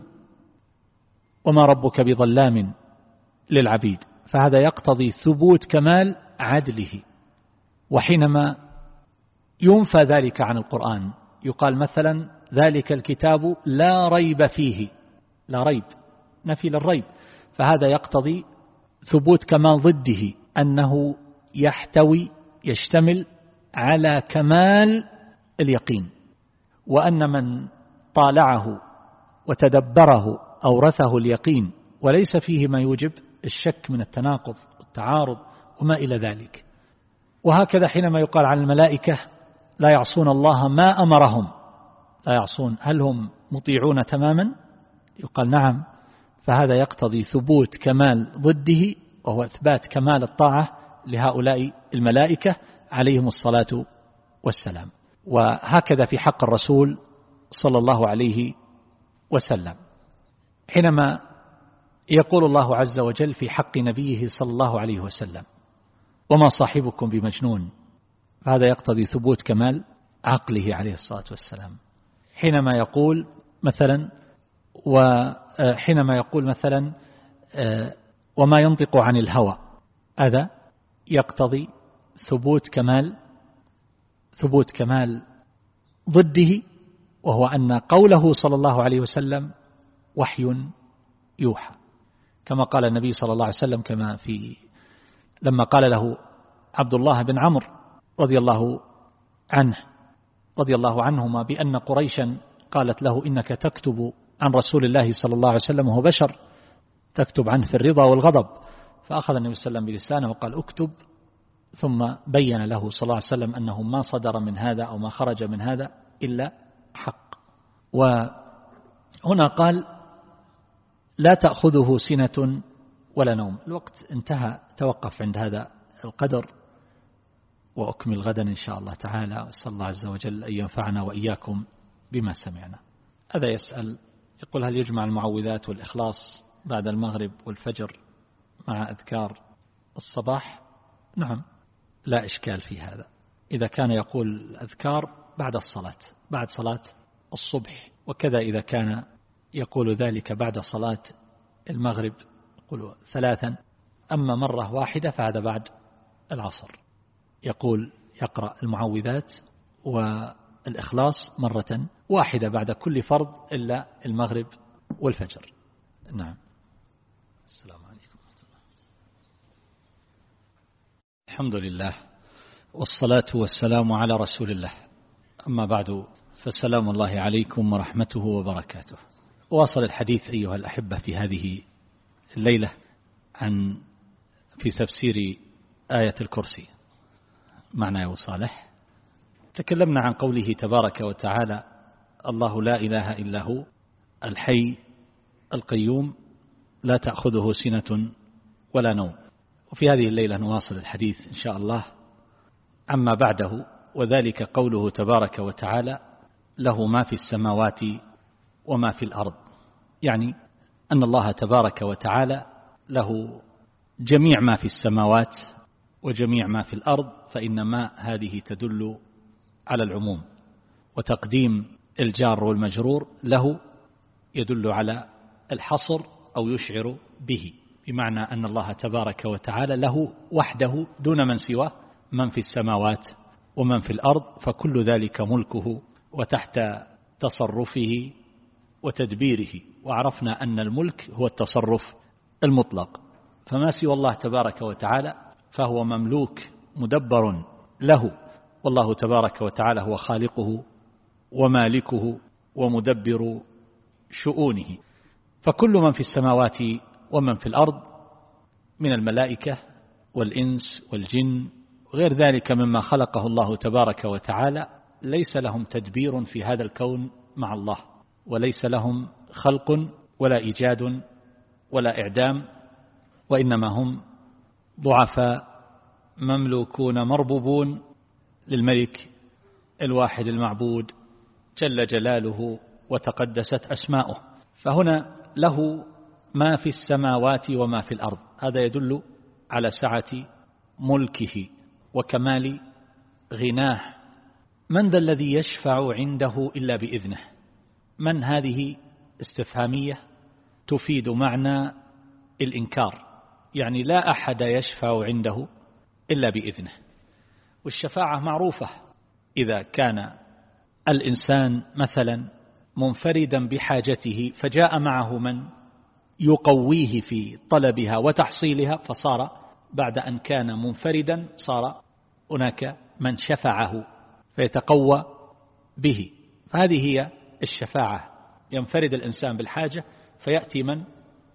وما ربك بظلام للعبيد، فهذا يقتضي ثبوت كمال عدله. وحينما ينفى ذلك عن القرآن يقال مثلا ذلك الكتاب لا ريب فيه، لا ريب، نفي للريب، فهذا يقتضي ثبوت كمال ضده، أنه يشتمل على كمال اليقين، وأن من طالعه وتدبره أورثه اليقين، وليس فيه ما يوجب الشك من التناقض والتعارض وما إلى ذلك. وهكذا حينما يقال عن الملائكة لا يعصون الله ما أمرهم، لا يعصون، هل هم مطيعون تماما؟ يقال نعم، فهذا يقتضي ثبوت كمال ضده، وهو إثبات كمال الطاعة لهؤلاء الملائكة عليهم الصلاة والسلام. وهكذا في حق الرسول صلى الله عليه وسلم، حينما يقول الله عز وجل في حق نبيه صلى الله عليه وسلم وما صاحبكم بمجنون، هذا يقتضي ثبوت كمال عقله عليه الصلاة والسلام. حينما يقول مثلا وما ينطق عن الهوى، هذا يقتضي ثبوت كمال ضده، وهو أن قوله صلى الله عليه وسلم وحي يوحى، كما قال النبي صلى الله عليه وسلم لما قال له عبد الله بن عمرو رضي الله عنهما بأن قريشا قالت له إنك تكتب عن رسول الله صلى الله عليه وسلم وهو بشر، تكتب عنه في الرضا والغضب، فأخذ النبي صلى الله عليه وسلم بلسانه وقال اكتب، ثم بين له صلى الله عليه وسلم أنه ما صدر من هذا أو ما خرج من هذا إلا حق. وهنا قال لا تأخذه سنة ولا نوم. الوقت انتهى، توقف عند هذا القدر، وأكمل غدا إن شاء الله تعالى، وأسأل الله عز وجل أن ينفعنا وإياكم بما سمعنا. هذا يسأل يقول هل يجمع المعوذات والإخلاص بعد المغرب والفجر مع أذكار الصباح؟ نعم، لا إشكال في هذا، إذا كان يقول الأذكار بعد صلاة الصبح، وكذا إذا كان يقول ذلك بعد صلاة المغرب يقول 3، أما مرة واحدة فهذا بعد العصر، يقرأ المعوذات والإخلاص مرة واحدة بعد كل فرض إلا المغرب والفجر. نعم. السلام عليكم ورحمة الله. الحمد لله والصلاة والسلام على رسول الله، أما بعد، فالسلام الله عليكم ورحمته وبركاته. واصل الحديث أيها الأحبة في هذه الليلة في تفسير آية الكرسي. معنا يا صالح، تكلمنا عن قوله تبارك وتعالى الله لا إله إلا هو الحي القيوم لا تأخذه سنة ولا نوم. وفي هذه الليلة نواصل الحديث إن شاء الله عما بعده، وذلك قوله تبارك وتعالى له ما في السماوات وما في الأرض، يعني أن الله تبارك وتعالى له جميع ما في السماوات وجميع ما في الأرض، فإن ما هذه تدل على العموم، وتقديم الجار والمجرور له يدل على الحصر أو يشعر به، بمعنى أن الله تبارك وتعالى له وحده دون من سواه من في السماوات ومن في الأرض، فكل ذلك ملكه وتحت تصرفه وتدبيره. وعرفنا أن الملك هو التصرف المطلق، فما سوى الله تبارك وتعالى فهو مملوك مدبر له، والله تبارك وتعالى هو خالقه ومالكه ومدبر شؤونه. فكل من في السماوات ومن في الأرض من الملائكة والإنس والجن وغير ذلك مما خلقه الله تبارك وتعالى ليس لهم تدبير في هذا الكون مع الله، وليس لهم خلق ولا إيجاد ولا إعدام، وإنما هم ضعفاء مملوكون مربوبون للملك الواحد المعبود جل جلاله وتقدست أسماؤه. فهنا له ما في السماوات وما في الأرض، هذا يدل على سعة ملكه وكمال غناه. من ذا الذي يشفع عنده إلا بإذنه؟ من هذه استفهامية تفيد معنى الإنكار، يعني لا أحد يشفع عنده إلا بإذنه. والشفاعة معروفة، إذا كان الإنسان مثلا منفردا بحاجته فجاء معه من يقويه في طلبها وتحصيلها، فصار بعد أن كان منفردا صار هناك من شفعه فيتقوى به. فهذه هي الشفاعة، ينفرد الإنسان بالحاجة فيأتي من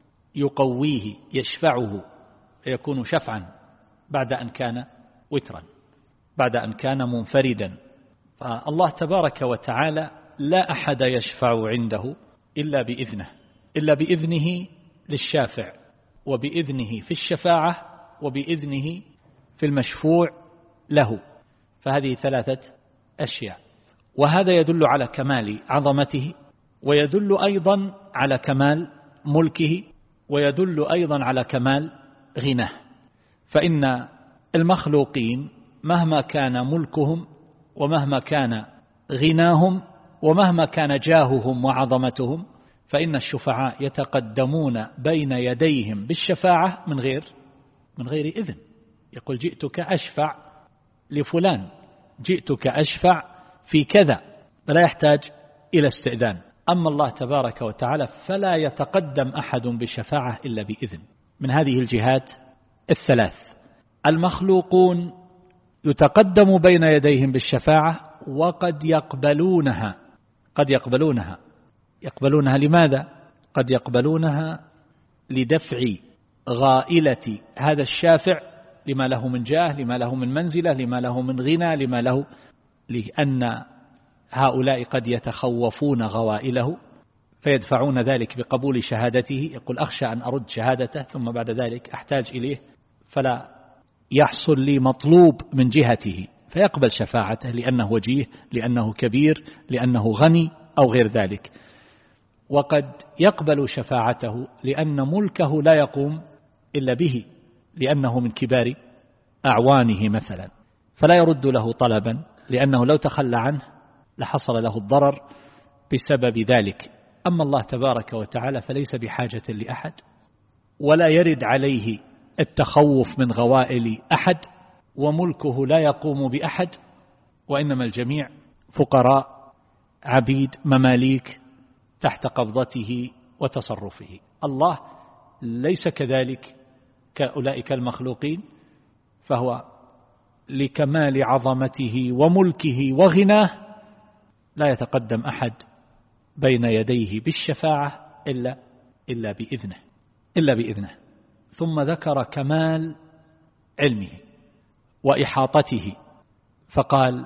يقويه يشفعه فيكون شفعا بعد أن كان وترا، بعد أن كان منفردا. فالله تبارك وتعالى لا أحد يشفع عنده إلا بإذنه، إلا بإذنه للشافع، وبإذنه في الشفاعة، وبإذنه في المشفوع له. فهذه ثلاثة أشياء، وهذا يدل على كمال عظمته، ويدل أيضا على كمال ملكه، ويدل أيضا على كمال غناه. فإن المخلوقين مهما كان ملكهم ومهما كان غناهم ومهما كان جاههم وعظمتهم، فإن الشفعاء يتقدمون بين يديهم بالشفاعة من غير إذن. يقول جئتك أشفع لفلان، جئتك أشفع في كذا، فلا يحتاج إلى استئذان. أما الله تبارك وتعالى فلا يتقدم أحد بشفاعة إلا بإذن. من هذه الجهات الثلاث، المخلوقون يتقدم بين يديهم بالشفاعة، وقد يقبلونها. قد يقبلونها لماذا؟ قد يقبلونها لدفع غائلة هذا الشافع لما له من جاه، لما له من منزلة، لما له من غنى، لأن هؤلاء قد يتخوفون غوائله فيدفعون ذلك بقبول شهادته. يقول أخشى أن أرد شهادته ثم بعد ذلك أحتاج إليه فلا يحصل لي مطلوب من جهته، فيقبل شفاعته لأنه وجيه، لأنه كبير، لأنه غني أو غير ذلك. وقد يقبل شفاعته لأن ملكه لا يقوم إلا به، لأنه من كبار أعوانه مثلا، فلا يرد له طلبا، لأنه لو تخلى عنه لحصل له الضرر بسبب ذلك. أما الله تبارك وتعالى فليس بحاجة لأحد، ولا يرد عليه التخوف من غوائل أحد، وملكه لا يقوم بأحد، وإنما الجميع فقراء عبيد مماليك تحت قبضته وتصرفه. الله ليس كذلك كأولئك المخلوقين، فهو لكمال عظمته وملكه وغناه لا يتقدم أحد بين يديه بالشفاعة إلا بإذنه. ثم ذكر كمال علمه وإحاطته، فقال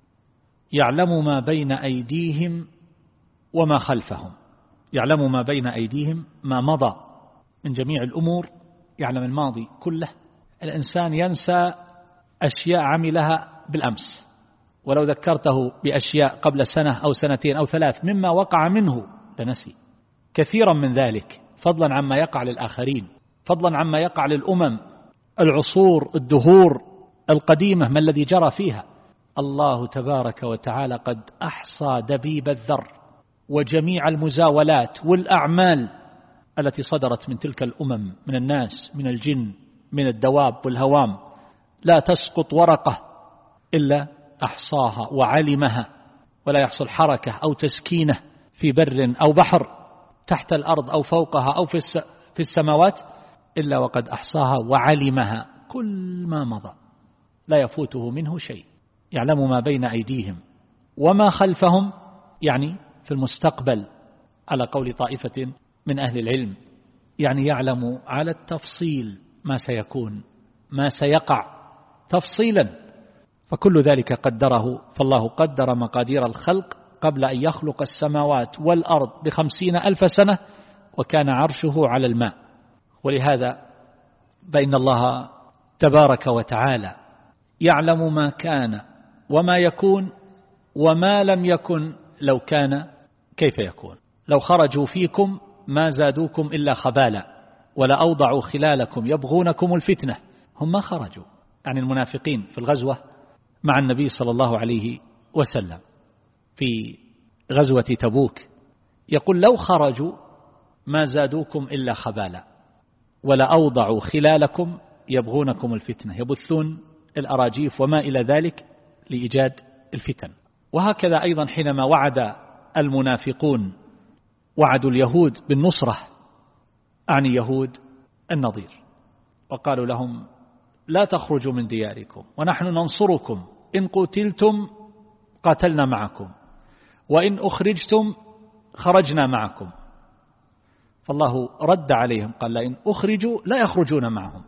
يعلم ما بين أيديهم وما خلفهم. يعلم ما بين أيديهم ما مضى من جميع الأمور، يعلم الماضي كله. الإنسان ينسى أشياء عملها بالأمس، ولو ذكرته بأشياء قبل سنة أو سنتين أو ثلاث مما وقع منه لنسي كثيرا من ذلك، فضلا عما يقع للآخرين. فضلا عما يقع للأمم، العصور، الدهور القديمة، ما الذي جرى فيها. الله تبارك وتعالى قد أحصى دبيب الذر وجميع المزاولات والأعمال التي صدرت من تلك الأمم، من الناس، من الجن، من الدواب والهوام. لا تسقط ورقة إلا أحصاها وعلمها، ولا يحصل حركة أو تسكينة في بر أو بحر، تحت الأرض أو فوقها أو في السماوات، إلا وقد أحصاها وعلمها. كل ما مضى لا يفوته منه شيء. يعلم ما بين أيديهم وما خلفهم، يعني في المستقبل على قول طائفة من أهل العلم، يعني يعلم على التفصيل ما سيكون، ما سيقع تفصيلا. فكل ذلك قدره، فالله قدر مقادير الخلق قبل أن يخلق السماوات والأرض ب50,000 سنة، وكان عرشه على الماء. ولهذا بأن الله تبارك وتعالى يعلم ما كان وما يكون وما لم يكن لو كان كيف يكون. لو خرجوا فيكم ما زادوكم إلا خبالا ولأوضعوا خلالكم يبغونكم الفتنة. هم ما خرجوا، يعني المنافقين في الغزوة مع النبي صلى الله عليه وسلم في غزوة تبوك، يقول لو خرجوا ما زادوكم إلا خبالا ولأوضعوا خلالكم يبغونكم الفتنة، يبثون الأراجيف وما إلى ذلك لإيجاد الفتن. وهكذا أيضا حينما وعد المنافقون، وعدوا اليهود بالنصرة، أعني يهود النضير، وقالوا لهم لا تخرجوا من دياركم ونحن ننصركم، إن قتلتم قاتلنا معكم وإن أخرجتم خرجنا معكم. فالله رد عليهم قال لئن أخرجوا لا يخرجون معهم،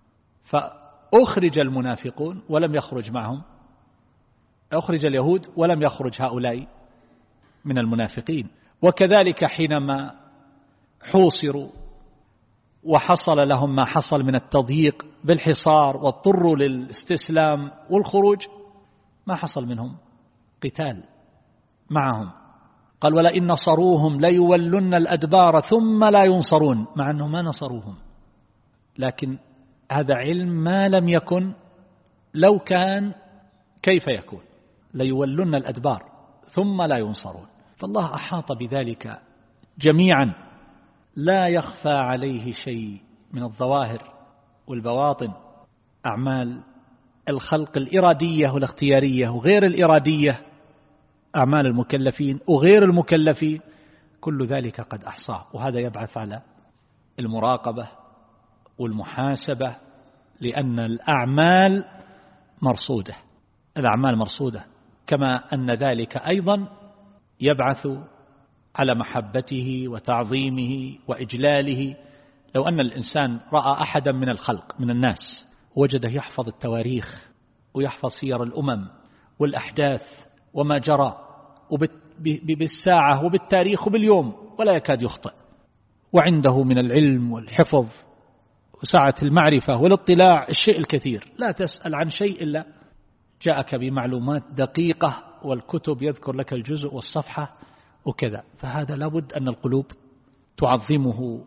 فأخرج المنافقون ولم يخرج معهم، أخرج اليهود ولم يخرج هؤلاء من المنافقين. وكذلك حينما حوصروا وحصل لهم ما حصل من التضييق بالحصار واضطروا للاستسلام والخروج، ما حصل منهم قتال معهم. قال ولئن نصروهم ليولن الأدبار ثم لا ينصرون، مع أنه ما نصروهم، لكن هذا علم ما لم يكن، لو كان كيف يكون، ليولن الأدبار ثم لا ينصرون. فالله أحاط بذلك جميعا، لا يخفى عليه شيء من الظواهر والبواطن، أعمال الخلق الإرادية والاختيارية وغير الإرادية، أعمال المكلفين وغير المكلفين، كل ذلك قد أحصاه. وهذا يبعث على المراقبة والمحاسبة، لأن الأعمال مرصودة، الأعمال مرصودة، كما أن ذلك أيضا يبعث على محبته وتعظيمه وإجلاله. لو أن الإنسان رأى أحدا من الخلق من الناس وجده يحفظ التواريخ ويحفظ سير الأمم والأحداث وما جرى بالساعة وبالتاريخ وباليوم ولا يكاد يخطئ، وعنده من العلم والحفظ وسعة المعرفة والاطلاع الشيء الكثير، لا تسأل عن شيء إلا جاءك بمعلومات دقيقة، والكتب يذكر لك الجزء والصفحة وكذا. فهذا لابد أن القلوب تعظمه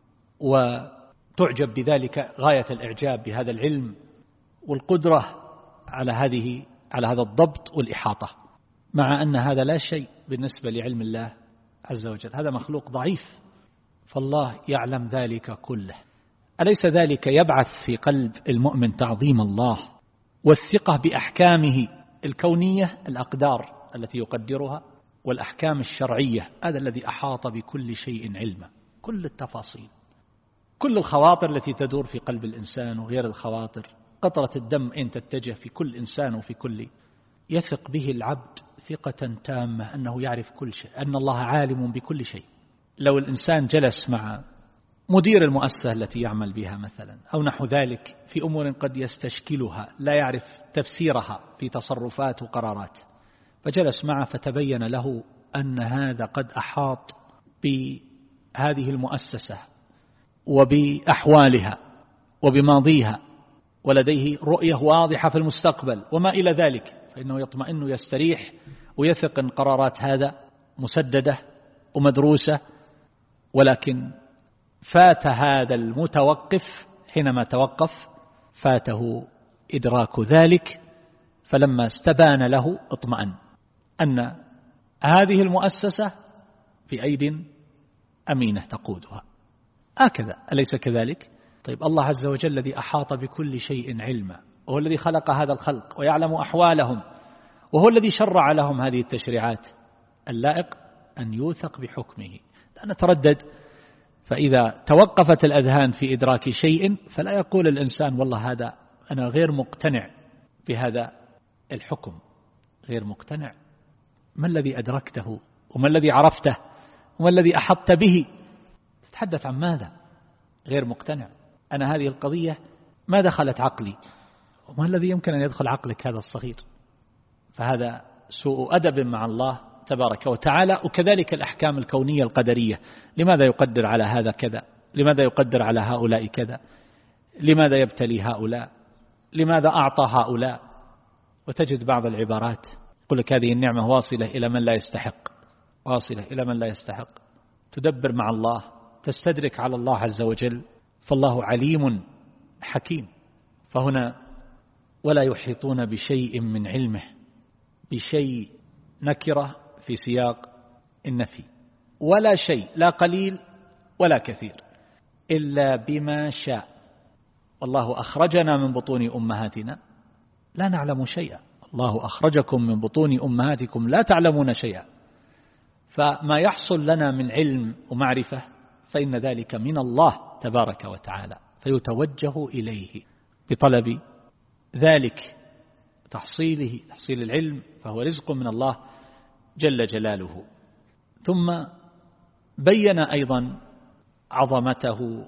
وتعجب بذلك غاية الإعجاب بهذا العلم والقدرة على هذا الضبط والإحاطة، مع أن هذا لا شيء بالنسبة لعلم الله عز وجل، هذا مخلوق ضعيف، فالله يعلم ذلك كله. أليس ذلك يبعث في قلب المؤمن تعظيم الله والثقة بأحكامه الكونية، الأقدار التي يقدرها، والأحكام الشرعية، هذا الذي أحاط بكل شيء علما، كل التفاصيل، كل الخواطر التي تدور في قلب الإنسان وغير الخواطر، قطرة الدم أين تتجه في كل إنسان وفي كل، يثق به العبد ثقة تامة أنه يعرف كل شيء، أن الله عالم بكل شيء. لو الإنسان جلس مع مدير المؤسسة التي يعمل بها مثلا أو نحو ذلك في أمور قد يستشكلها، لا يعرف تفسيرها في تصرفات وقرارات، فجلس معه فتبين له أن هذا قد أحاط بهذه المؤسسة وبأحوالها وبماضيها، ولديه رؤية واضحة في المستقبل وما إلى ذلك، فإنه يطمئن ويستريح ويثق أن قرارات هذا مسددة ومدروسة. ولكن قد يكون هذا العلم لا يحاط به، لا يحاط به علما، لا يحاط به فات هذا المتوقف حينما توقف فاته إدراك ذلك، فلما استبان له اطمأن أن هذه المؤسسة في أيد أمينة تقودها. هكذا أليس كذلك؟ طيب الله عز وجل الذي أحاط بكل شيء علما، وهو الذي خلق هذا الخلق ويعلم أحوالهم، وهو الذي شرع لهم هذه التشريعات، اللائق أن يوثق بحكمه. لا نتردد، فإذا توقفت الأذهان في إدراك شيء فلا يقول الإنسان والله هذا أنا غير مقتنع بهذا الحكم، غير مقتنع. ما الذي أدركته وما الذي عرفته وما الذي أحطت به؟ تتحدث عن ماذا؟ غير مقتنع. أنا هذه القضية ما دخلت عقلي، وما الذي يمكن أن يدخل عقلك هذا الصغير؟ فهذا سوء أدب مع الله تبارك وتعالى. وكذلك الأحكام الكونية القدرية، لماذا يقدر على هذا كذا؟ لماذا يقدر على هؤلاء كذا؟ لماذا يبتلي هؤلاء؟ لماذا أعطى هؤلاء؟ وتجد بعض العبارات يقول لك هذه النعمة واصلة إلى من لا يستحق، واصلة إلى من لا يستحق. تدبر مع الله، تستدرك على الله عز وجل، فالله عليم حكيم. فهنا ولا يحيطون بشيء من علمه، بشيء نكرة في سياق النفي، ولا شيء لا قليل ولا كثير إلا بما شاء. والله أخرجنا من بطون أمهاتنا لا نعلم شيئا، الله أخرجكم من بطون أمهاتكم لا تعلمون شيئا. فما يحصل لنا من علم ومعرفة فإن ذلك من الله تبارك وتعالى، فيتوجه إليه بطلب ذلك، تحصيل العلم، فهو رزق من الله جل جلاله. ثم بين أيضا عظمته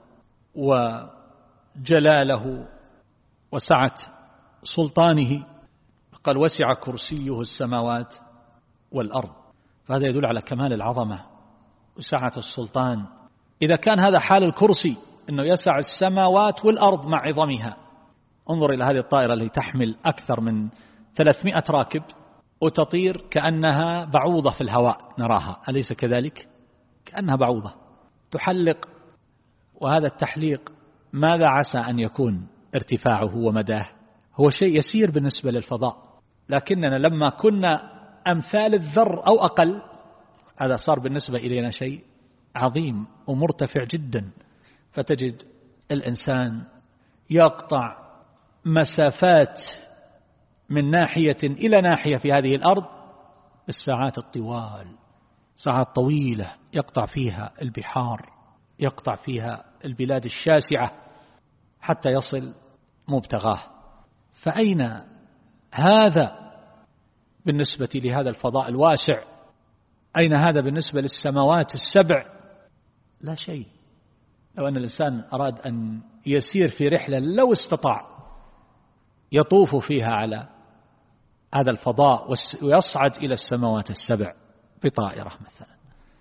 وجلاله وسعة سلطانه، قال وسع كرسيه السماوات والأرض، فهذا يدل على كمال العظمة وسعة السلطان. إذا كان هذا حال الكرسي أنه يسع السماوات والأرض مع عظمها، انظر إلى هذه الطائرة التي تحمل أكثر من 300 راكب وتطير كأنها بعوضة في الهواء نراها، أليس كذلك؟ كأنها بعوضة تحلق، وهذا التحليق ماذا عسى أن يكون ارتفاعه ومداه؟ هو شيء يسير بالنسبة للفضاء، لكننا لما كنا أمثال الذر أو أقل، هذا صار بالنسبة إلينا شيء عظيم ومرتفع جدا. فتجد الإنسان يقطع مسافات من ناحية إلى ناحية في هذه الأرض بالساعات الطوال، ساعات طويلة يقطع فيها البحار، يقطع فيها البلاد الشاسعة حتى يصل مبتغاه. فأين هذا بالنسبة لهذا الفضاء الواسع؟ أين هذا بالنسبة للسماوات السبع؟ لا شيء. لو أن الإنسان أراد أن يسير في رحلة لو استطاع يطوف فيها على هذا الفضاء ويصعد إلى السماوات السبع بطائرة مثلا،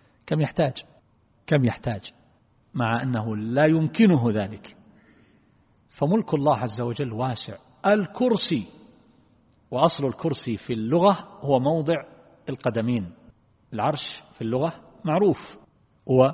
كم يحتاج مع أنه لا يمكنه ذلك. فملك الله عز وجل واسع. الكرسي، وأصل الكرسي في اللغة هو موضع القدمين. العرش في اللغة معروف هو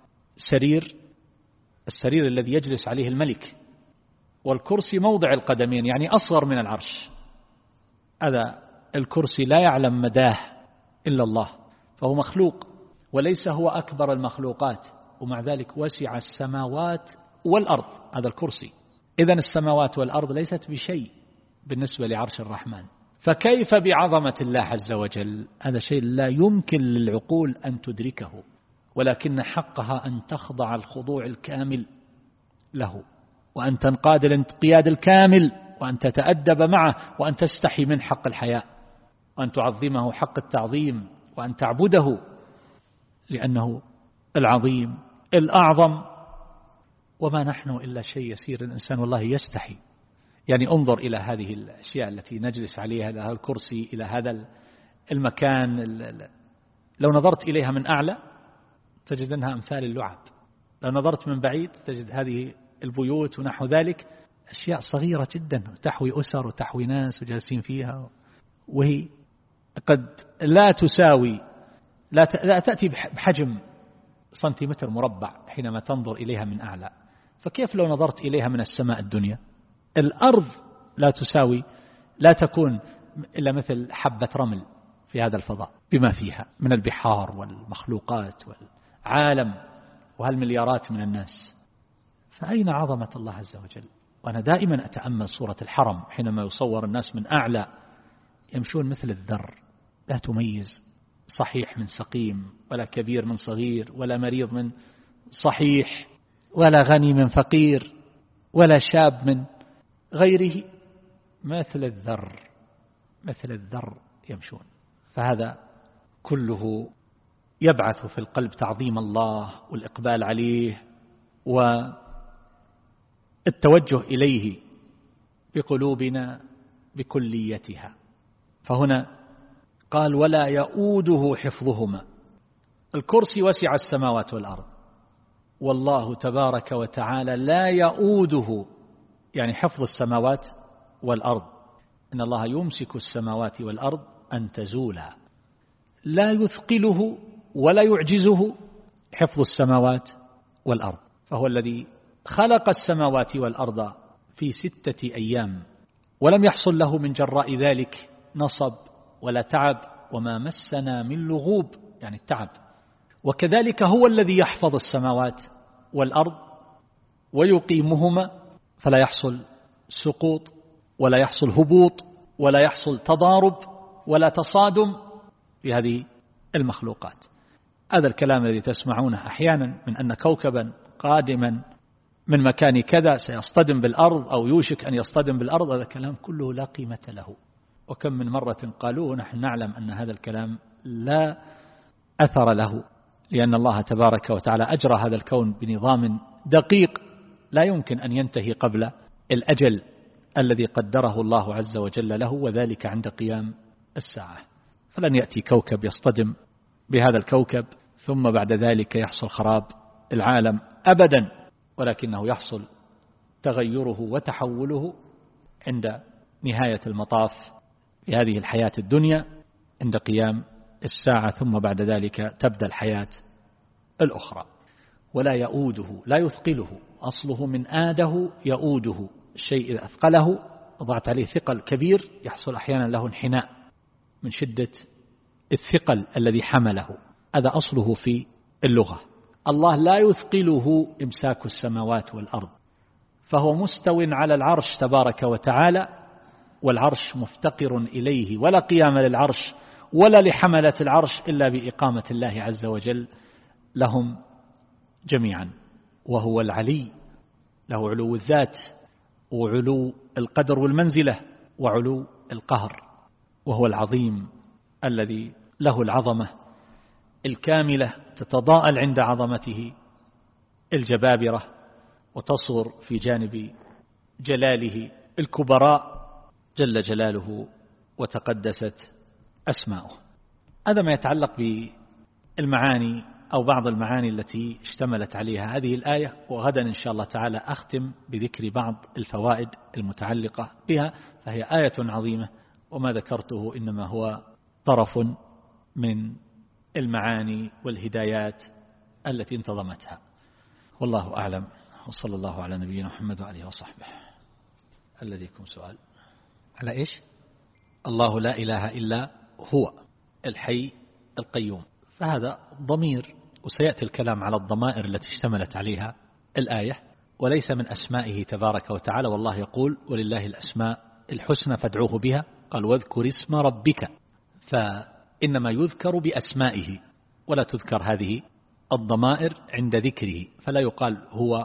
السرير الذي يجلس عليه الملك، والكرسي موضع القدمين يعني أصغر من العرش. هذا الكرسي لا يعلم مداه إلا الله، فهو مخلوق وليس هو أكبر المخلوقات، ومع ذلك وسع السماوات والأرض هذا الكرسي. إذن السماوات والأرض ليست بشيء بالنسبة لعرش الرحمن، فكيف بعظمة الله عز وجل؟ هذا شيء لا يمكن للعقول أن تدركه، ولكن حقها أن تخضع الخضوع الكامل له، وأن تنقاد الانقياد الكامل، وأن تتأدب معه، وأن تستحي من حق الحياء، وأن تعظمه حق التعظيم، وأن تعبده لأنه العظيم الأعظم. وما نحن إلا شيء يسير. الإنسان والله يستحي. يعني انظر إلى هذه الأشياء التي نجلس عليها، إلى هذا الكرسي، إلى هذا المكان، لو نظرت إليها من أعلى تجد أنها أمثال اللعب، لو نظرت من بعيد تجد هذه البيوت ونحو ذلك أشياء صغيرة جدا، تحوي أسر وتحوي ناس وجالسين فيها، وهي قد لا تساوي، لا تأتي بحجم سنتيمتر مربع حينما تنظر إليها من أعلى، فكيف لو نظرت إليها من السماء الدنيا؟ الأرض لا تكون إلا مثل حبة رمل في هذا الفضاء بما فيها من البحار والمخلوقات والعالم وهالمليارات من الناس. فأين عظمة الله عز وجل؟ وأنا دائما أتأمل صورة الحرم حينما يصور الناس من أعلى يمشون مثل الذر، لا تميز صحيح من سقيم، ولا كبير من صغير، ولا مريض من صحيح، ولا غني من فقير، ولا شاب من غيره، مثل الذر يمشون. فهذا كله يبعث في القلب تعظيم الله والإقبال عليه والتوجه إليه بقلوبنا بكليتها. فهنا قال ولا يؤوده حفظهما. الكرسي وسع السماوات والأرض، والله تبارك وتعالى لا يؤوده يعني حفظ السماوات والأرض. إن الله يمسك السماوات والأرض أن تزولا، لا يثقله ولا يعجزه حفظ السماوات والأرض. فهو الذي خلق السماوات والأرض في 6 أيام، ولم يحصل له من جراء ذلك نصب ولا تعب، وما مسنا من لغوب يعني التعب. وكذلك هو الذي يحفظ السماوات والأرض ويقيمهما، فلا يحصل سقوط ولا يحصل هبوط ولا يحصل تضارب ولا تصادم في هذه المخلوقات. هذا الكلام الذي تسمعونه أحيانا من أن كوكبا قادما من مكان كذا سيصطدم بالأرض أو يوشك أن يصطدم بالأرض، هذا الكلام كله لا قيمة له. وكم من مرة قالوه، نحن نعلم أن هذا الكلام لا أثر له، لأن الله تبارك وتعالى أجرى هذا الكون بنظام دقيق لا يمكن أن ينتهي قبل الأجل الذي قدره الله عز وجل له، وذلك عند قيام الساعة. فلن يأتي كوكب يصطدم بهذا الكوكب ثم بعد ذلك يحصل خراب العالم أبدا، ولكنه يحصل تغيره وتحوله عند نهاية المطاف في هذه الحياة الدنيا عند قيام الساعة، ثم بعد ذلك تبدأ الحياة الأخرى. ولا يؤوده لا يثقله، أصله من آده يؤوده، الشيء إذا أثقله وضعت عليه ثقل كبير يحصل أحيانا له انحناء من شدة الثقل الذي حمله، هذا أصله في اللغة. الله لا يثقله إمساك السماوات والأرض، فهو مستو على العرش تبارك وتعالى، والعرش مفتقر إليه، ولا قيام للعرش ولا لحملة العرش إلا بإقامة الله عز وجل لهم جميعا. وهو العلي، له علو الذات وعلو القدر والمنزلة وعلو القهر، وهو العظيم الذي له العظمة الكاملة تتضاءل عند عظمته الجبابرة وتصغر في جانب جلاله الكبراء جل جلاله وتقدست أسماؤه. هذا ما يتعلق بالمعاني أو بعض المعاني التي اشتملت عليها هذه الآية، وغدا إن شاء الله تعالى أختم بذكر بعض الفوائد المتعلقة بها، فهي آية عظيمة، وما ذكرته إنما هو طرف من المعاني والهدايات التي انتظمتها. والله أعلم، وصلى الله على نبينا محمد وعليه وصحبه. هل لديكم سؤال؟ على إيش؟ الله لا إله إلا هو الحي القيوم، فهذا ضمير، وسيأتي الكلام على الضمائر التي اشتملت عليها الآية، وليس من أسمائه تبارك وتعالى. والله يقول ولله الأسماء الحسنى فادعوه بها، قال واذكر اسم ربك، فإنما يذكر بأسمائه ولا تذكر هذه الضمائر عند ذكره، فلا يقال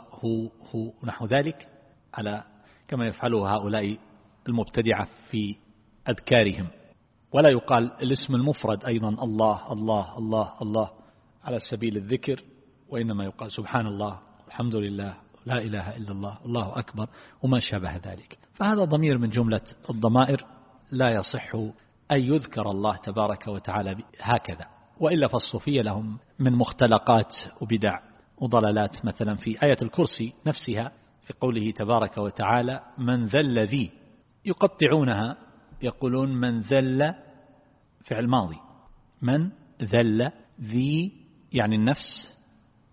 هو نحو ذلك على كما يفعله هؤلاء المبتدعة في أذكارهم، ولا يقال الاسم المفرد أيضا الله الله الله الله على سبيل الذكر، وإنما يقال سبحان الله الحمد لله لا إله إلا الله الله أكبر وما شابه ذلك. فهذا ضمير من جملة الضمائر لا يصح أن يذكر الله تبارك وتعالى هكذا، وإلا فالصوفية لهم من مختلقات وبدع وضلالات، مثلا في آية الكرسي نفسها في قوله تبارك وتعالى من ذا الذي، يقطعونها يقولون من ذل فعل ماضي، من ذل ذي يعني النفس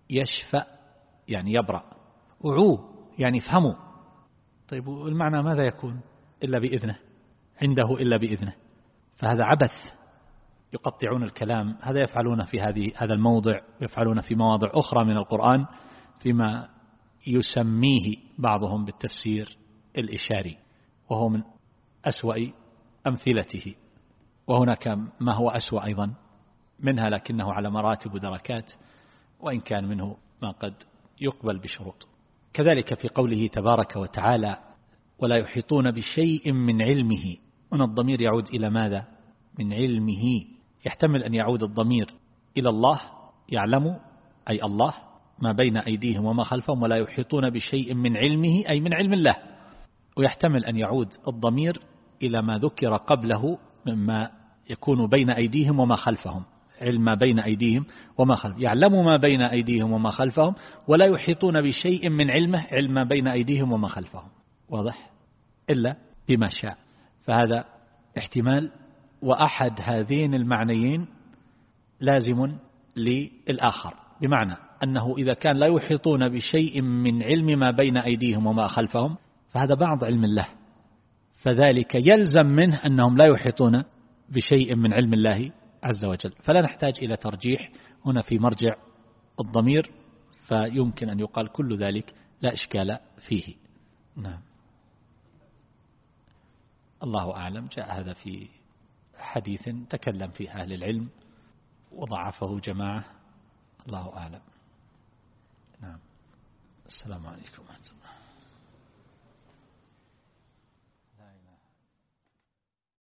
يشفأ يعني يبرأ، أعوه يعني افهموا. طيب المعنى ماذا يكون إلا بإذنه، عنده إلا بإذنه؟ فهذا عبث، يقطعون الكلام. هذا يفعلون في هذا الموضع، يفعلون في مواضع أخرى من القرآن فيما يسميه بعضهم بالتفسير الإشاري، وهو من أسوأ أمثلته. وهناك ما هو أسوأ أيضا منها، لكنه على مراتب ودركات، وإن كان منه ما قد يقبل بشروط. كذلك في قوله تبارك وتعالى ولا يحيطون بشيء من علمه، هنا الضمير يعود إلى ماذا؟ من علمه. يحتمل أن يعود الضمير إلى الله، يعلم أي الله ما بين أيديهم وما خلفهم، ولا يحيطون بشيء من علمه أي من علم الله. ويحتمل أن يعود الضمير إلى ما ذكر قبله مما يكون بين أيديهم وما خلفهم، علم ما بين أيديهم وما خلفهم، يعلم ما بين أيديهم وما خلفهم، ولا يحيطون بشيء من علمه، علم ما بين أيديهم وما خلفهم، واضح؟ إلا بما شاء. فهذا احتمال، وأحد هذين المعنيين لازم للآخر، بمعنى أنه إذا كان لا يحيطون بشيء من علم ما بين أيديهم وما خلفهم فهذا بعض علم الله، فذلك يلزم منه أنهم لا يحيطون بشيء من علم الله عز وجل. فلا نحتاج إلى ترجيح هنا في مرجع الضمير، فيمكن أن يقال كل ذلك لا إشكال فيه. نعم، الله أعلم. جاء هذا في حديث تكلم فيه أهل العلم وضعفه جماعة، الله أعلم. نعم، السلام عليكم ورحمة الله.